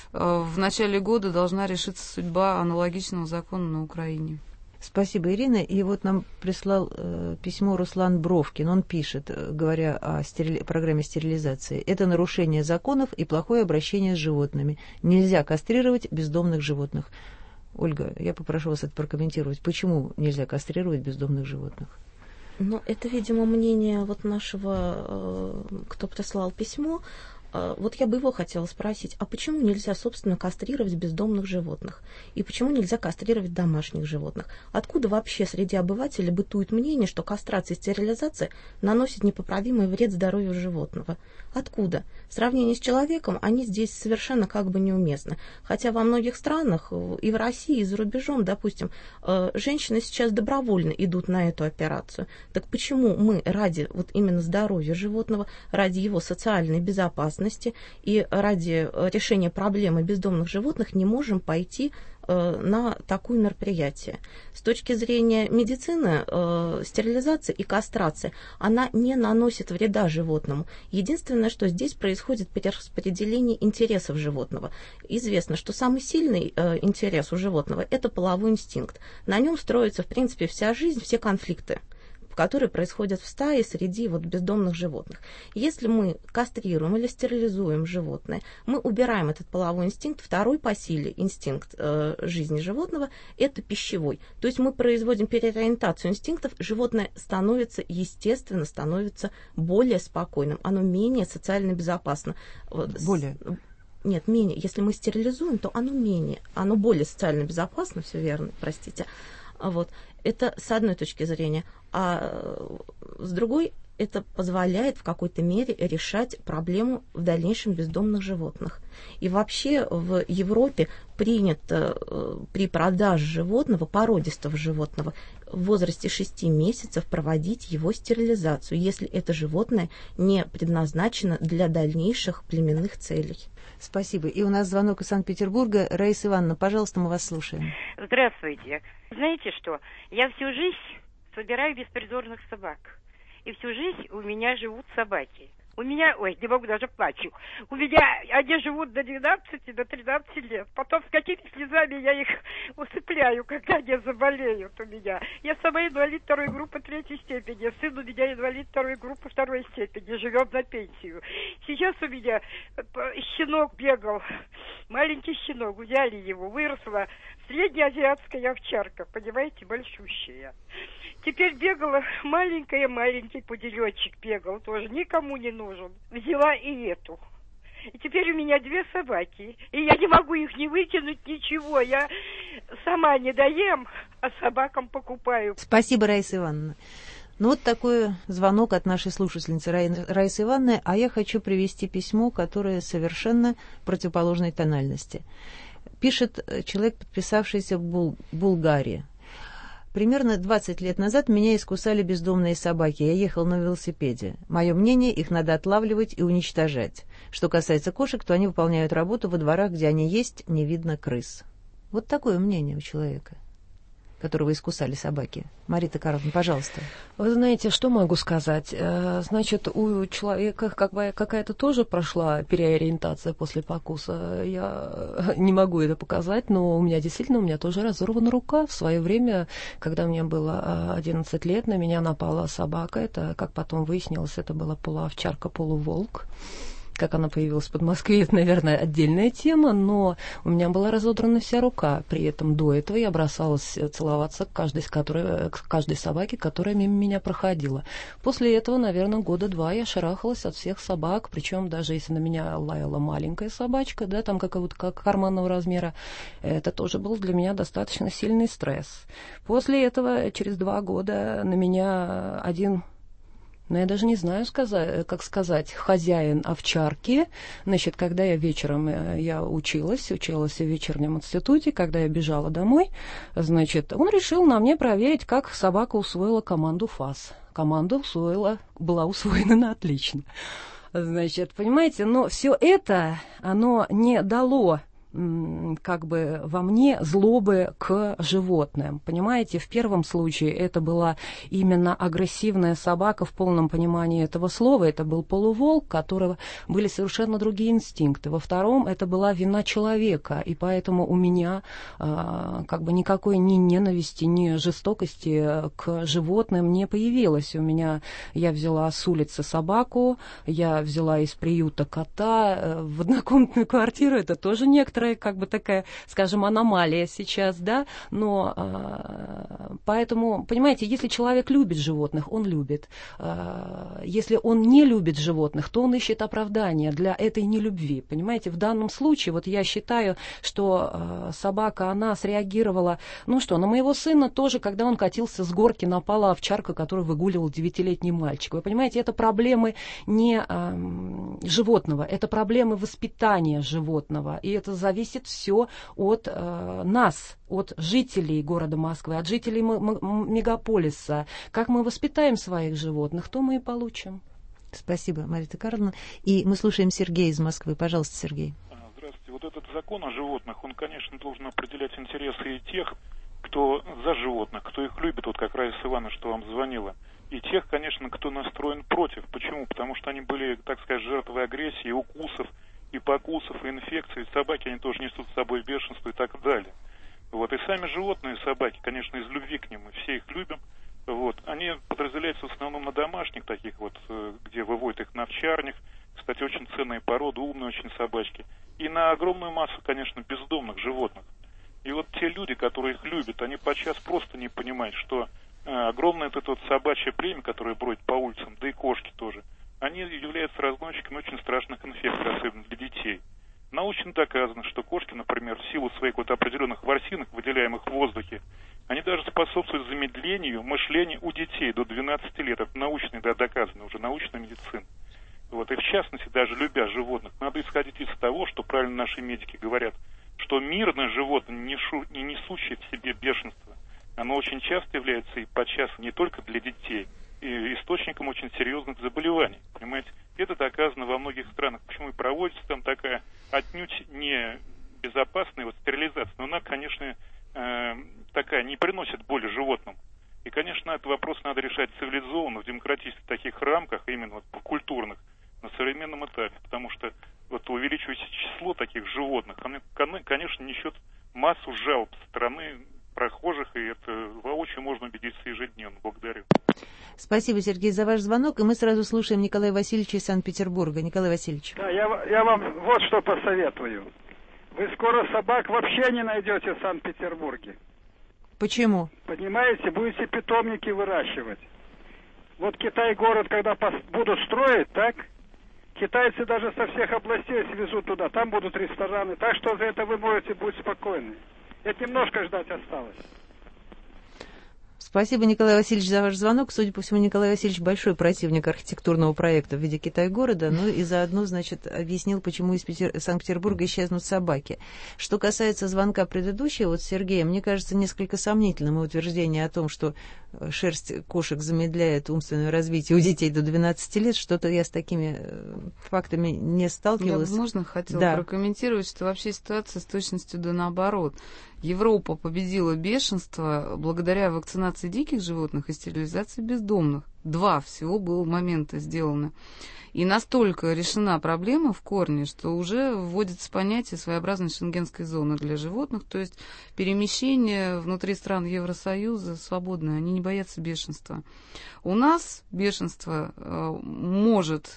Speaker 8: В начале года должна решиться судьба аналогичного закона на Украине.
Speaker 7: Спасибо, Ирина. И вот нам прислал э, письмо Руслан Бровкин. Он пишет, говоря о стерили... программе стерилизации: это нарушение законов и плохое обращение с животными. Нельзя кастрировать бездомных животных. Ольга, я попрошу вас это прокомментировать. Почему нельзя кастрировать бездомных животных?
Speaker 10: Ну, это, видимо, мнение вот нашего, э, кто прислал письмо. Вот я бы его хотела спросить, а почему нельзя, собственно, кастрировать бездомных животных? И почему нельзя кастрировать домашних животных? Откуда вообще среди обывателей бытует мнение, что кастрация и стерилизация наносит непоправимый вред здоровью животного? Откуда? В сравнении с человеком они здесь совершенно как бы неуместны. Хотя во многих странах, и в России, и за рубежом, допустим, женщины сейчас добровольно идут на эту операцию. Так почему мы ради вот именно здоровья животного, ради его социальной безопасности и ради решения проблемы бездомных животных не можем пойти э, на такое мероприятие? С точки зрения медицины, э, стерилизация и кастрация, она не наносит вреда животному. Единственное, что здесь происходит перераспределение интересов животного. Известно, что самый сильный э, интерес у животного – это половой инстинкт. На нем строится, в принципе, вся жизнь, все конфликты, которые происходят в стае среди вот бездомных животных. Если мы кастрируем или стерилизуем животное, мы убираем этот половой инстинкт. Второй по силе инстинкт э, жизни животного – это пищевой. То есть мы производим переориентацию инстинктов, животное становится, естественно, становится более спокойным, оно менее социально безопасно.
Speaker 7: Более?
Speaker 10: Нет, менее. Если мы стерилизуем, то оно менее, оно более социально безопасно, все верно, простите. Вот. Это с одной точки зрения. А с другой, это позволяет в какой-то мере решать проблему в дальнейшем бездомных животных. И вообще в Европе принято при продаже животного, породистого животного, в возрасте шести месяцев проводить его стерилизацию, если это животное не предназначено для дальнейших племенных целей.
Speaker 7: Спасибо. И у нас звонок из Санкт-Петербурга. Раиса Ивановна, пожалуйста, мы вас слушаем.
Speaker 11: Здравствуйте. Знаете что? Я всю жизнь собираю беспризорных собак. И всю жизнь у меня живут собаки. У меня, ой, не могу, даже плачу. У меня они живут до двенадцати, до тринадцати лет. Потом с какими слезами я их усыпляю, когда они заболеют у меня. Я сама инвалид второй группы третьей степени. Сын у меня инвалид второй группы второй степени. Живем на пенсию. Сейчас у меня щенок бегал. Маленький щенок. Взяли его. Выросла среднеазиатская овчарка. Понимаете, большущая. Теперь бегала маленькая-маленький пуделечек бегал, тоже никому не нужен. Взяла и эту. И теперь у меня две собаки. И я не могу их не выкинуть, ничего. Я сама не доем, а собакам покупаю.
Speaker 7: Спасибо, Раиса Ивановна. Ну вот такой звонок от нашей слушательницы Раисы Ивановны, а я хочу привести письмо, которое совершенно противоположной тональности. Пишет человек, подписавшийся в Бул- Булгарии. Примерно двадцать лет назад меня искусали бездомные собаки. Я ехал на велосипеде. Мое мнение, их надо отлавливать и уничтожать. Что касается кошек, то они выполняют работу во дворах, где они есть, не видно крыс. Вот такое мнение у человека, которого искусали собаки. Марита Карловна, пожалуйста.
Speaker 9: Вы знаете, что могу сказать? Значит, у человека как бы какая-то тоже прошла переориентация после покуса. Я не могу это показать, но у меня действительно, у меня тоже разорвана рука. В свое время, когда мне было одиннадцать лет, на меня напала собака. Это, как потом выяснилось, это была полуовчарка, полуволк, как она появилась в Подмосковье, это, наверное, отдельная тема, но у меня была разодрана вся рука. При этом до этого я бросалась целоваться к каждой, которой, к каждой собаке, которая мимо меня проходила. После этого, наверное, года два я шарахалась от всех собак, причем даже если на меня лаяла маленькая собачка, да, там какого-то как карманного размера, это тоже был для меня достаточно сильный стресс. После этого, через два года, на меня один... Но я даже не знаю, сказать, как сказать, хозяин овчарки. Значит, когда я вечером я училась, училась в вечернем институте, когда я бежала домой, значит, он решил на мне проверить, как собака усвоила команду ФАС. Команда усвоила, была усвоена на отлично. Значит, понимаете, но все это, оно не дало как бы во мне злобы к животным. Понимаете, в первом случае это была именно агрессивная собака в полном понимании этого слова. Это был полуволк, у которого были совершенно другие инстинкты. Во втором это была вина человека, и поэтому у меня э, как бы никакой ни ненависти, ни жестокости к животным не появилось. У меня, я взяла с улицы собаку, я взяла из приюта кота, в однокомнатную квартиру, это тоже некоторые как бы такая, скажем, аномалия сейчас, да, но э, поэтому, понимаете, если человек любит животных, он любит. Э, если он не любит животных, то он ищет оправдания для этой нелюбви, понимаете. В данном случае, вот я считаю, что э, собака, она среагировала, ну что, на моего сына тоже, когда он катился с горки, напала овчарка, которую выгуливал девятилетний мальчик. Вы понимаете, это проблемы не э, животного, это проблемы воспитания животного, и это зависит Зависит все от э, нас, от жителей города Москвы, от жителей м- м- мегаполиса. Как мы воспитаем своих животных, то мы и получим.
Speaker 7: Спасибо, Мария Карловна. И мы слушаем Сергея из Москвы. Пожалуйста, Сергей.
Speaker 12: Здравствуйте. Вот этот закон о животных, он, конечно, должен определять интересы и тех, кто за животных, кто их любит, вот как Раиса Ивановна, что вам звонила, и тех, конечно, кто настроен против. Почему? Потому что они были, так сказать, жертвой агрессии, укусов, и покусов, и инфекций, собаки, они тоже несут с собой бешенство и так далее. Вот. И сами животные собаки, конечно, из любви к ним, мы все их любим, вот. Они подразделяются в основном на домашних таких вот, где выводят их на овчарнях, кстати, очень ценные породы, умные очень собачки, и на огромную массу, конечно, бездомных животных. И вот те люди, которые их любят, они подчас просто не понимают, что э, огромное это вот собачье племя, которое бродит по улицам, да и кошки тоже, они являются разносчиками очень страшных инфекций, особенно для детей. Научно доказано, что кошки, например, в силу своих вот определенных ворсинок, выделяемых в воздухе, они даже способствуют замедлению мышления у детей до двенадцати лет. Это научно, да, доказано, уже научная медицина. Вот. И в частности, даже любя животных, надо исходить из того, что правильно наши медики говорят, что мирное животное, не, шу, не несущее в себе бешенство, оно очень часто является и подчас не только для детей, и источником очень серьезных заболеваний. Понимаете? Это доказано во многих странах. Почему и проводится там такая отнюдь не безопасная вот стерилизация. Но она, конечно, э, такая не приносит боли животным. И, конечно, этот вопрос надо решать цивилизованно, в демократических таких рамках, именно вот культурных, на современном этапе. Потому что вот увеличивающееся число таких животных, оно, конечно, несет массу жалоб со стороны прохожих, и это воочию можно убедиться ежедневно. Благодарю.
Speaker 7: Спасибо, Сергей, за ваш звонок, и мы сразу слушаем Николая Васильевича из Санкт-Петербурга. Николай Васильевич.
Speaker 13: Да, я, я вам вот что посоветую. Вы скоро собак вообще не найдете в Санкт-Петербурге.
Speaker 7: Почему?
Speaker 13: Понимаете, будете питомники выращивать. Вот Китай-город, когда будут строить, так, китайцы даже со всех областей свезут туда, там будут рестораны, так что за это вы можете быть спокойны. Это немножко ждать осталось.
Speaker 7: Спасибо, Николай Васильевич, за ваш звонок. Судя по всему, Николай Васильевич большой противник архитектурного проекта в виде Китай-города, ну и заодно, значит, объяснил, почему из Петер... Санкт-Петербурга исчезнут собаки. Что касается звонка предыдущего, вот Сергея, мне кажется несколько сомнительным утверждение о том, что шерсть кошек замедляет умственное развитие у детей до двенадцати лет. Что-то я с такими фактами не сталкивалась.
Speaker 8: Я бы, можно хотела
Speaker 7: да.
Speaker 8: прокомментировать, что вообще ситуация с точностью да наоборот. Европа победила бешенство благодаря вакцинации диких животных и стерилизации бездомных. Два всего было момента сделано. И настолько решена проблема в корне, что уже вводится понятие своеобразной шенгенской зоны для животных, то есть перемещение внутри стран Евросоюза свободное, они не боятся бешенства. У нас бешенство э, может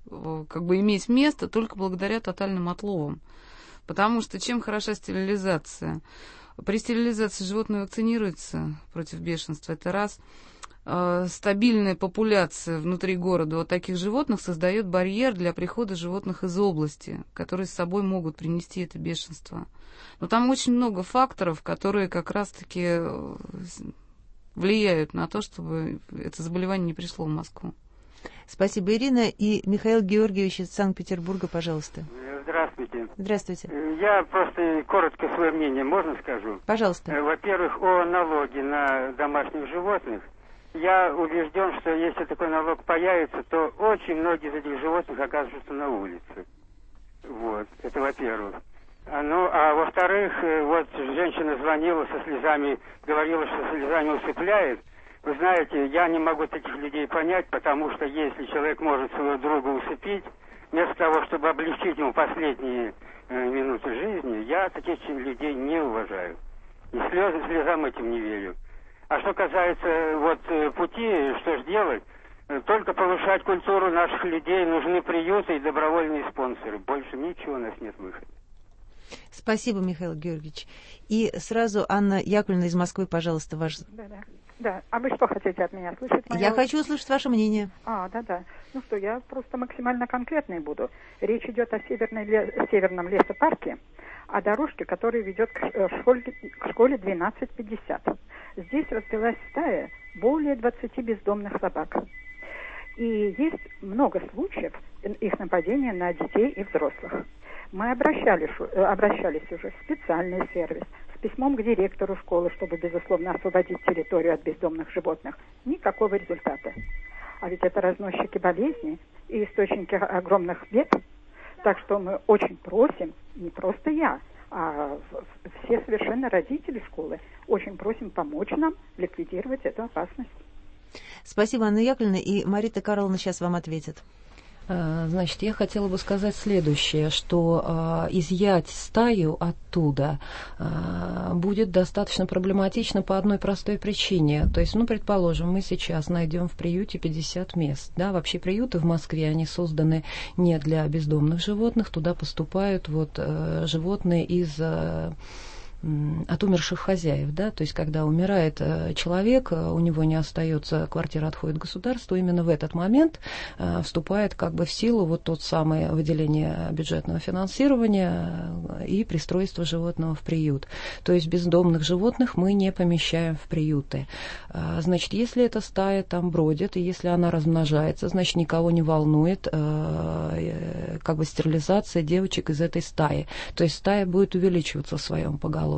Speaker 8: как бы иметь место только благодаря тотальным отловам. Потому что чем хороша стерилизация? При стерилизации животное вакцинируется против бешенства, это раз. Стабильная популяция внутри города вот таких животных создает барьер для прихода животных из области, которые с собой могут принести это бешенство. Но там очень много факторов, которые как раз-таки влияют на то, чтобы это заболевание не пришло в Москву.
Speaker 7: Спасибо, Ирина. И Михаил Георгиевич из Санкт-Петербурга, пожалуйста.
Speaker 14: Здравствуйте.
Speaker 7: Здравствуйте.
Speaker 14: Я просто коротко свое мнение, можно скажу?
Speaker 7: Пожалуйста.
Speaker 14: Во-первых, о налоге на домашних животных. Я убежден, что если такой налог появится, то очень многие из этих животных окажутся на улице. Вот, это во-первых. А, ну, а во-вторых, вот женщина звонила со слезами, говорила, что слезами усыпляет. Вы знаете, я не могу таких людей понять, потому что если человек может своего друга усыпить, вместо того, чтобы облегчить ему последние э, минуты жизни, я таких людей не уважаю. И слез, слезам этим не верю. А что касается вот пути, что ж делать? Только повышать культуру наших людей, нужны приюты и добровольные спонсоры. Больше ничего у нас нет выхода.
Speaker 7: Спасибо, Михаил Георгиевич. И сразу Анна Яковлевна из Москвы, пожалуйста, ваш...
Speaker 16: Да, да. Да, а вы что хотите от меня слышать? Моя...
Speaker 7: Я хочу услышать ваше мнение.
Speaker 16: А, да-да. Ну что, я просто максимально конкретной буду. Речь идет о северной ле... северном лесопарке, о дорожке, которая ведет к школе, к школе двенадцать пятьдесят. Здесь развелась стая более двадцати бездомных собак. И есть много случаев их нападения на детей и взрослых. Мы обращались, обращались уже в специальный сервис с письмом к директору школы, чтобы, безусловно, освободить территорию от бездомных животных. Никакого результата. А ведь это разносчики болезней и источники огромных бед. Так что мы очень просим, не просто я, а все совершенно родители школы, очень просим помочь нам ликвидировать эту опасность.
Speaker 7: Спасибо, Анна Яковлевна. И Марита Карловна сейчас вам ответит.
Speaker 9: Значит, я хотела бы сказать следующее, что э, изъять стаю оттуда э, будет достаточно проблематично по одной простой причине. То есть, ну, предположим, мы сейчас найдем в приюте пятьдесят мест. Да? Вообще приюты в Москве, они созданы не для бездомных животных, туда поступают вот, э, животные из... Э, от умерших хозяев, да, то есть когда умирает человек, у него не остается, квартира отходит государству, именно в этот момент э, вступает как бы в силу вот тот самое выделение бюджетного финансирования и пристройство животного в приют. То есть бездомных животных мы не помещаем в приюты. Э, значит, если эта стая там бродит, и если она размножается, значит, никого не волнует э, как бы стерилизация девочек из этой стаи. То есть стая будет увеличиваться в своем поголовье.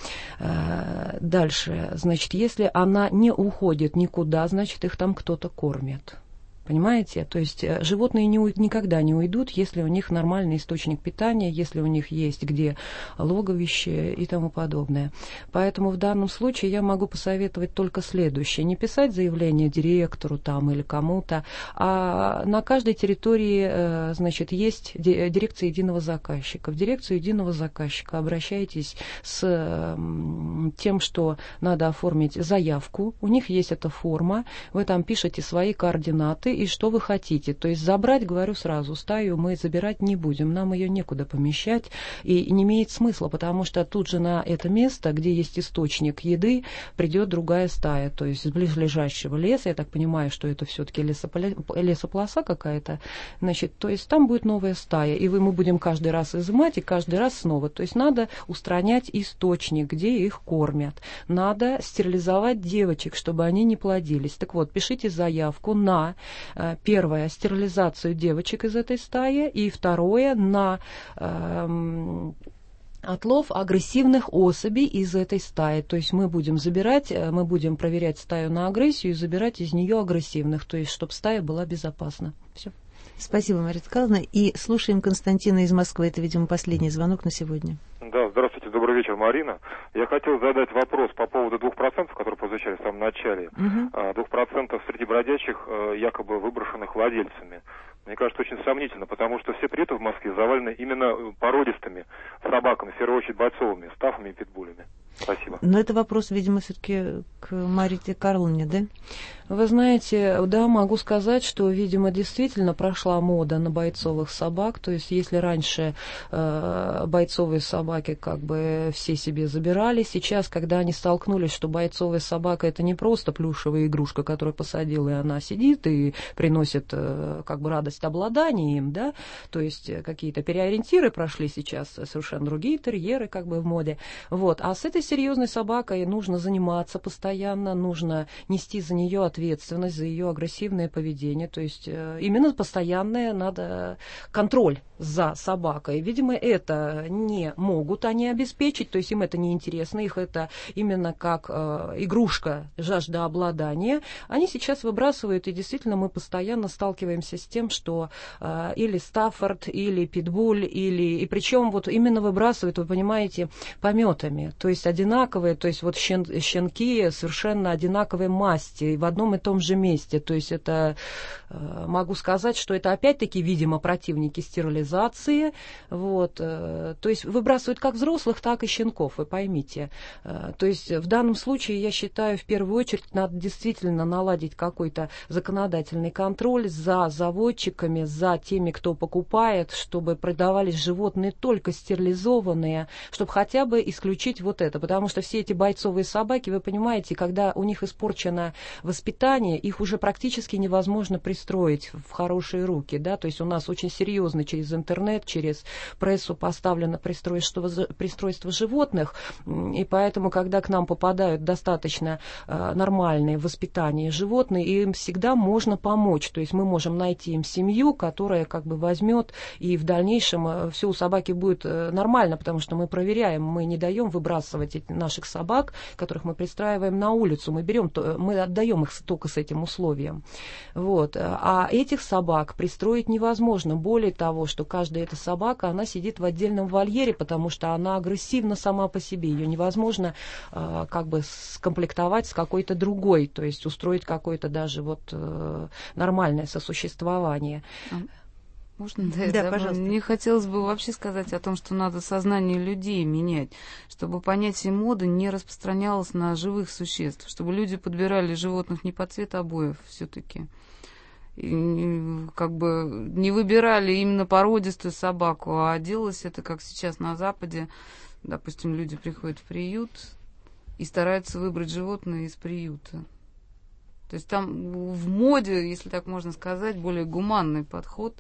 Speaker 9: Дальше, значит, если она не уходит никуда, значит, их там кто-то кормит. Понимаете? То есть животные не, никогда не уйдут, если у них нормальный источник питания, если у них есть где логовище и тому подобное. Поэтому в данном случае я могу посоветовать только следующее. Не писать заявление директору там или кому-то, а на каждой территории, значит, есть дирекция единого заказчика. В дирекцию единого заказчика обращайтесь с тем, что надо оформить заявку. У них есть эта форма. Вы там пишете свои координаты и что вы хотите. То есть забрать, говорю сразу, стаю мы забирать не будем, нам ее некуда помещать, и не имеет смысла, потому что тут же на это место, где есть источник еды, придет другая стая, то есть с близлежащего леса, я так понимаю, что это все-таки лесополоса какая-то, значит, то есть там будет новая стая, и мы будем каждый раз изымать, и каждый раз снова, то есть надо устранять источник, где их кормят, надо стерилизовать девочек, чтобы они не плодились. Так вот, пишите заявку на первое, стерилизацию девочек из этой стаи, и второе, на э, отлов агрессивных особей из этой стаи. То есть мы будем забирать, мы будем проверять стаю на агрессию и забирать из нее агрессивных, то есть чтобы стая была безопасна. Все.
Speaker 7: Спасибо, Мария Карловна. И слушаем Константина из Москвы. Это, видимо, последний звонок на сегодня.
Speaker 17: Да, здравствуйте, добрый вечер, Марина. Я хотел задать вопрос по поводу двух процентов, которые прозвучали в самом начале. Двух процентов среди бродячих, якобы выброшенных владельцами. Мне кажется, очень сомнительно, потому что все приюты в Москве завалены именно породистыми собаками, в первую очередь бойцовыми, стафами и питбулями. Спасибо.
Speaker 7: Но это вопрос, видимо, все-таки к Марите Карловне, да?
Speaker 9: Вы знаете, да, могу сказать, что, видимо, действительно прошла мода на бойцовых собак. То есть, если раньше э, бойцовые собаки как бы все себе забирали, сейчас, когда они столкнулись, что бойцовая собака — это не просто плюшевая игрушка, которую посадила, и она сидит и приносит э, как бы радость обладания им, да, то есть какие-то переориентиры прошли сейчас, совершенно другие терьеры как бы в моде. Вот. А с этой серьезной собакой нужно заниматься постоянно, нужно нести за нее ответственность, ответственность за ее агрессивное поведение, то есть э, именно постоянное надо контроль за собакой. Видимо, это не могут они обеспечить, то есть им это не интересно, их это именно как э, игрушка, жажда обладания. Они сейчас выбрасывают, и действительно мы постоянно сталкиваемся с тем, что э, или Стаффорд, или Питбуль, или, и причем вот именно выбрасывают, вы понимаете, пометами, то есть одинаковые, то есть вот щен, щенки совершенно одинаковой масти, в одном и том же месте. То есть это, могу сказать, что это опять-таки, видимо, противники стерилизации. Вот. То есть выбрасывают как взрослых, так и щенков, вы поймите. То есть в данном случае, я считаю, в первую очередь надо действительно наладить какой-то законодательный контроль за заводчиками, за теми, кто покупает, чтобы продавались животные только стерилизованные, чтобы хотя бы исключить вот это. Потому что все эти бойцовые собаки, вы понимаете, когда у них испорчено воспитание, их уже практически невозможно пристроить в хорошие руки, да, то есть у нас очень серьезно через интернет, через прессу поставлено пристройство, пристройство животных, и поэтому, когда к нам попадают достаточно э, нормальные в воспитании животные, им всегда можно помочь, то есть мы можем найти им семью, которая как бы возьмет, и в дальнейшем э, все у собаки будет э, нормально, потому что мы проверяем, мы не даем выбрасывать этих наших собак, которых мы пристраиваем на улицу, мы берем, мы отдаем их только с этим условием. Вот. А этих собак пристроить невозможно. Более того, что каждая эта собака, она сидит в отдельном вольере, потому что она агрессивна сама по себе. Ее невозможно э, как бы скомплектовать с какой-то другой, то есть устроить какое-то даже вот э, нормальное сосуществование.
Speaker 8: Можно, да,
Speaker 7: да,
Speaker 8: да,
Speaker 7: пожалуйста.
Speaker 8: Мне хотелось бы вообще сказать о том, что надо сознание людей менять, чтобы понятие моды не распространялось на живых существ, чтобы люди подбирали животных не по цвету обоев все-таки. И, как бы не выбирали именно породистую собаку, а делалось это, как сейчас на Западе. Допустим, люди приходят в приют и стараются выбрать животное из приюта. То есть там в моде, если так можно сказать, более гуманный подход.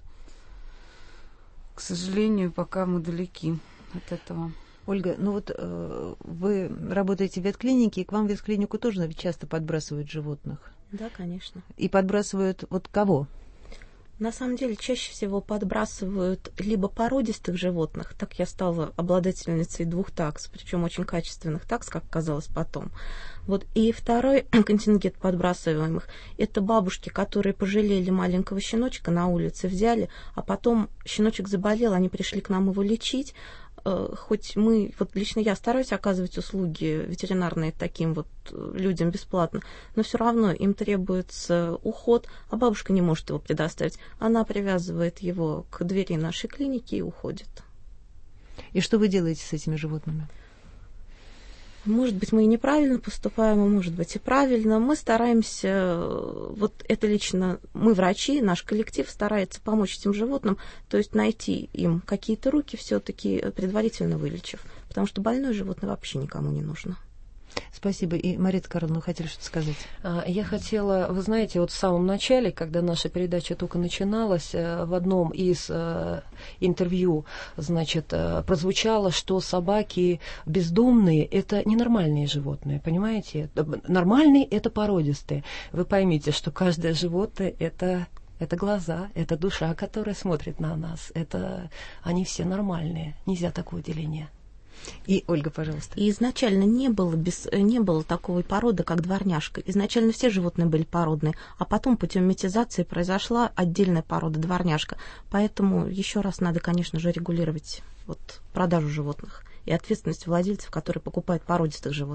Speaker 8: К сожалению, пока мы далеки от этого.
Speaker 7: Ольга, ну вот э, вы работаете в ветклинике, и к вам в ветклинику тоже ведь часто подбрасывают животных.
Speaker 10: Да, конечно.
Speaker 7: И подбрасывают вот кого?
Speaker 10: На самом деле, чаще всего подбрасывают либо породистых животных, так я стала обладательницей двух такс, причем очень качественных такс, как оказалось потом. Вот. И второй контингент подбрасываемых – это бабушки, которые пожалели маленького щеночка на улице, взяли, а потом щеночек заболел, они пришли к нам его лечить. Хоть мы, вот лично я стараюсь оказывать услуги ветеринарные таким вот людям бесплатно, но все равно им требуется уход, а бабушка не может его предоставить. Она привязывает его к двери нашей клиники и уходит.
Speaker 7: И что вы делаете с этими животными?
Speaker 10: Может быть, мы и неправильно поступаем, а может быть и правильно. Мы стараемся, вот это лично мы, врачи, наш коллектив старается помочь этим животным, то есть найти им какие-то руки все-таки, предварительно вылечив, потому что больное животное вообще никому не нужно.
Speaker 7: Спасибо. И, Мария Карловна, хотели что-то сказать?
Speaker 9: Я хотела, вы знаете, вот в самом начале, когда наша передача только начиналась, в одном из интервью, значит, прозвучало, что собаки бездомные – это ненормальные животные, понимаете? Нормальные – это породистые. Вы поймите, что каждое животное – это... Это глаза, это душа, которая смотрит на нас. Это они все нормальные. Нельзя такого деления.
Speaker 7: И, Ольга, пожалуйста.
Speaker 10: И изначально не было, без, не было такой породы, как дворняжка. Изначально все животные были породные, а потом путем метизации произошла отдельная порода дворняжка. Поэтому еще раз надо, конечно же, регулировать вот, продажу животных и ответственность владельцев, которые покупают породистых животных.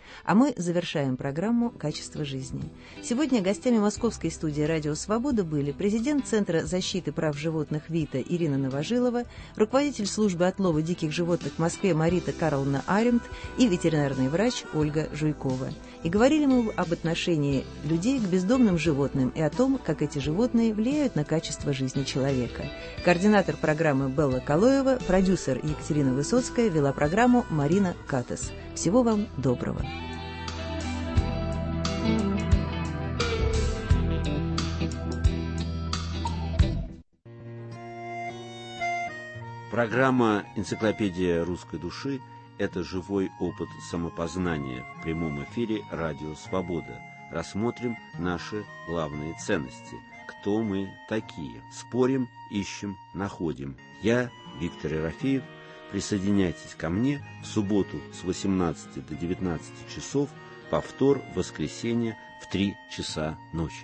Speaker 7: А мы завершаем программу «Качество жизни». Сегодня гостями московской студии «Радио Свобода» были президент Центра защиты прав животных «Вита» Ирина Новожилова, руководитель службы отлова диких животных в Москве Марита Карловна Аремт и ветеринарный врач Ольга Жуйкова. И говорили мы об отношении людей к бездомным животным и о том, как эти животные влияют на качество жизни человека. Координатор программы Белла Калоева, продюсер Екатерина Высоцкая, вела программу Марина Катес. Всего вам доброго.
Speaker 15: Программа «Энциклопедия русской души» – это живой опыт самопознания в прямом эфире «Радио Свобода». Рассмотрим наши главные ценности. Кто мы такие? Спорим, ищем, находим. Я, Виктор Ерофеев. Присоединяйтесь ко мне в субботу с восемнадцати до девятнадцати часов, повтор в воскресенье в три часа ночи.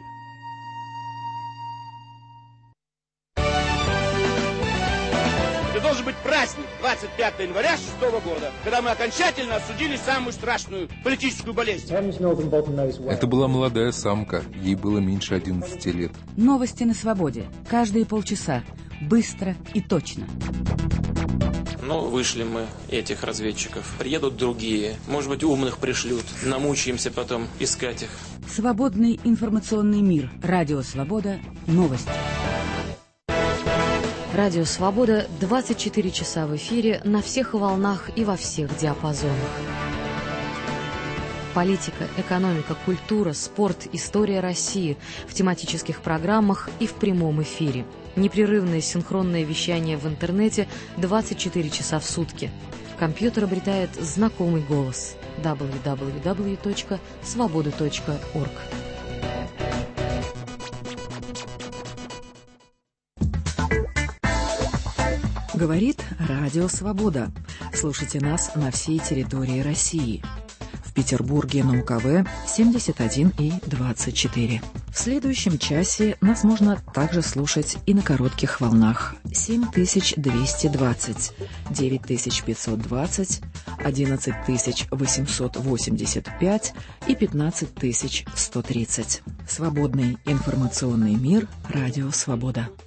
Speaker 18: Это должен быть праздник двадцать пятого января шестого года, когда мы окончательно осудили самую страшную политическую болезнь.
Speaker 19: Это была молодая самка, ей было меньше одиннадцати лет.
Speaker 20: Новости на свободе. Каждые полчаса. Быстро и точно.
Speaker 25: Ну, вышли мы этих разведчиков. Приедут другие. Может быть, умных пришлют. Намучаемся потом искать их.
Speaker 20: Свободный информационный мир. Радио Свобода. Новости.
Speaker 26: Радио Свобода двадцать четыре часа в эфире на всех волнах и во всех диапазонах. Политика, экономика, культура, спорт, история России в тематических программах и в прямом эфире. Непрерывное синхронное вещание в интернете двадцать четыре часа в сутки. Компьютер обретает знакомый голос. дабл ю дабл ю дабл ю точка свобода точка орг.
Speaker 20: Говорит Радио Свобода. Слушайте нас на всей территории России. В Петербурге на УКВ семьдесят один и двадцать четыре. В следующем часе нас можно также слушать и на коротких волнах. семь тысяч двести двадцать, девять тысяч пятьсот двадцать, одиннадцать тысяч восемьсот восемьдесят пять и пятнадцать тысяч сто тридцать. Свободный информационный мир. Радио Свобода.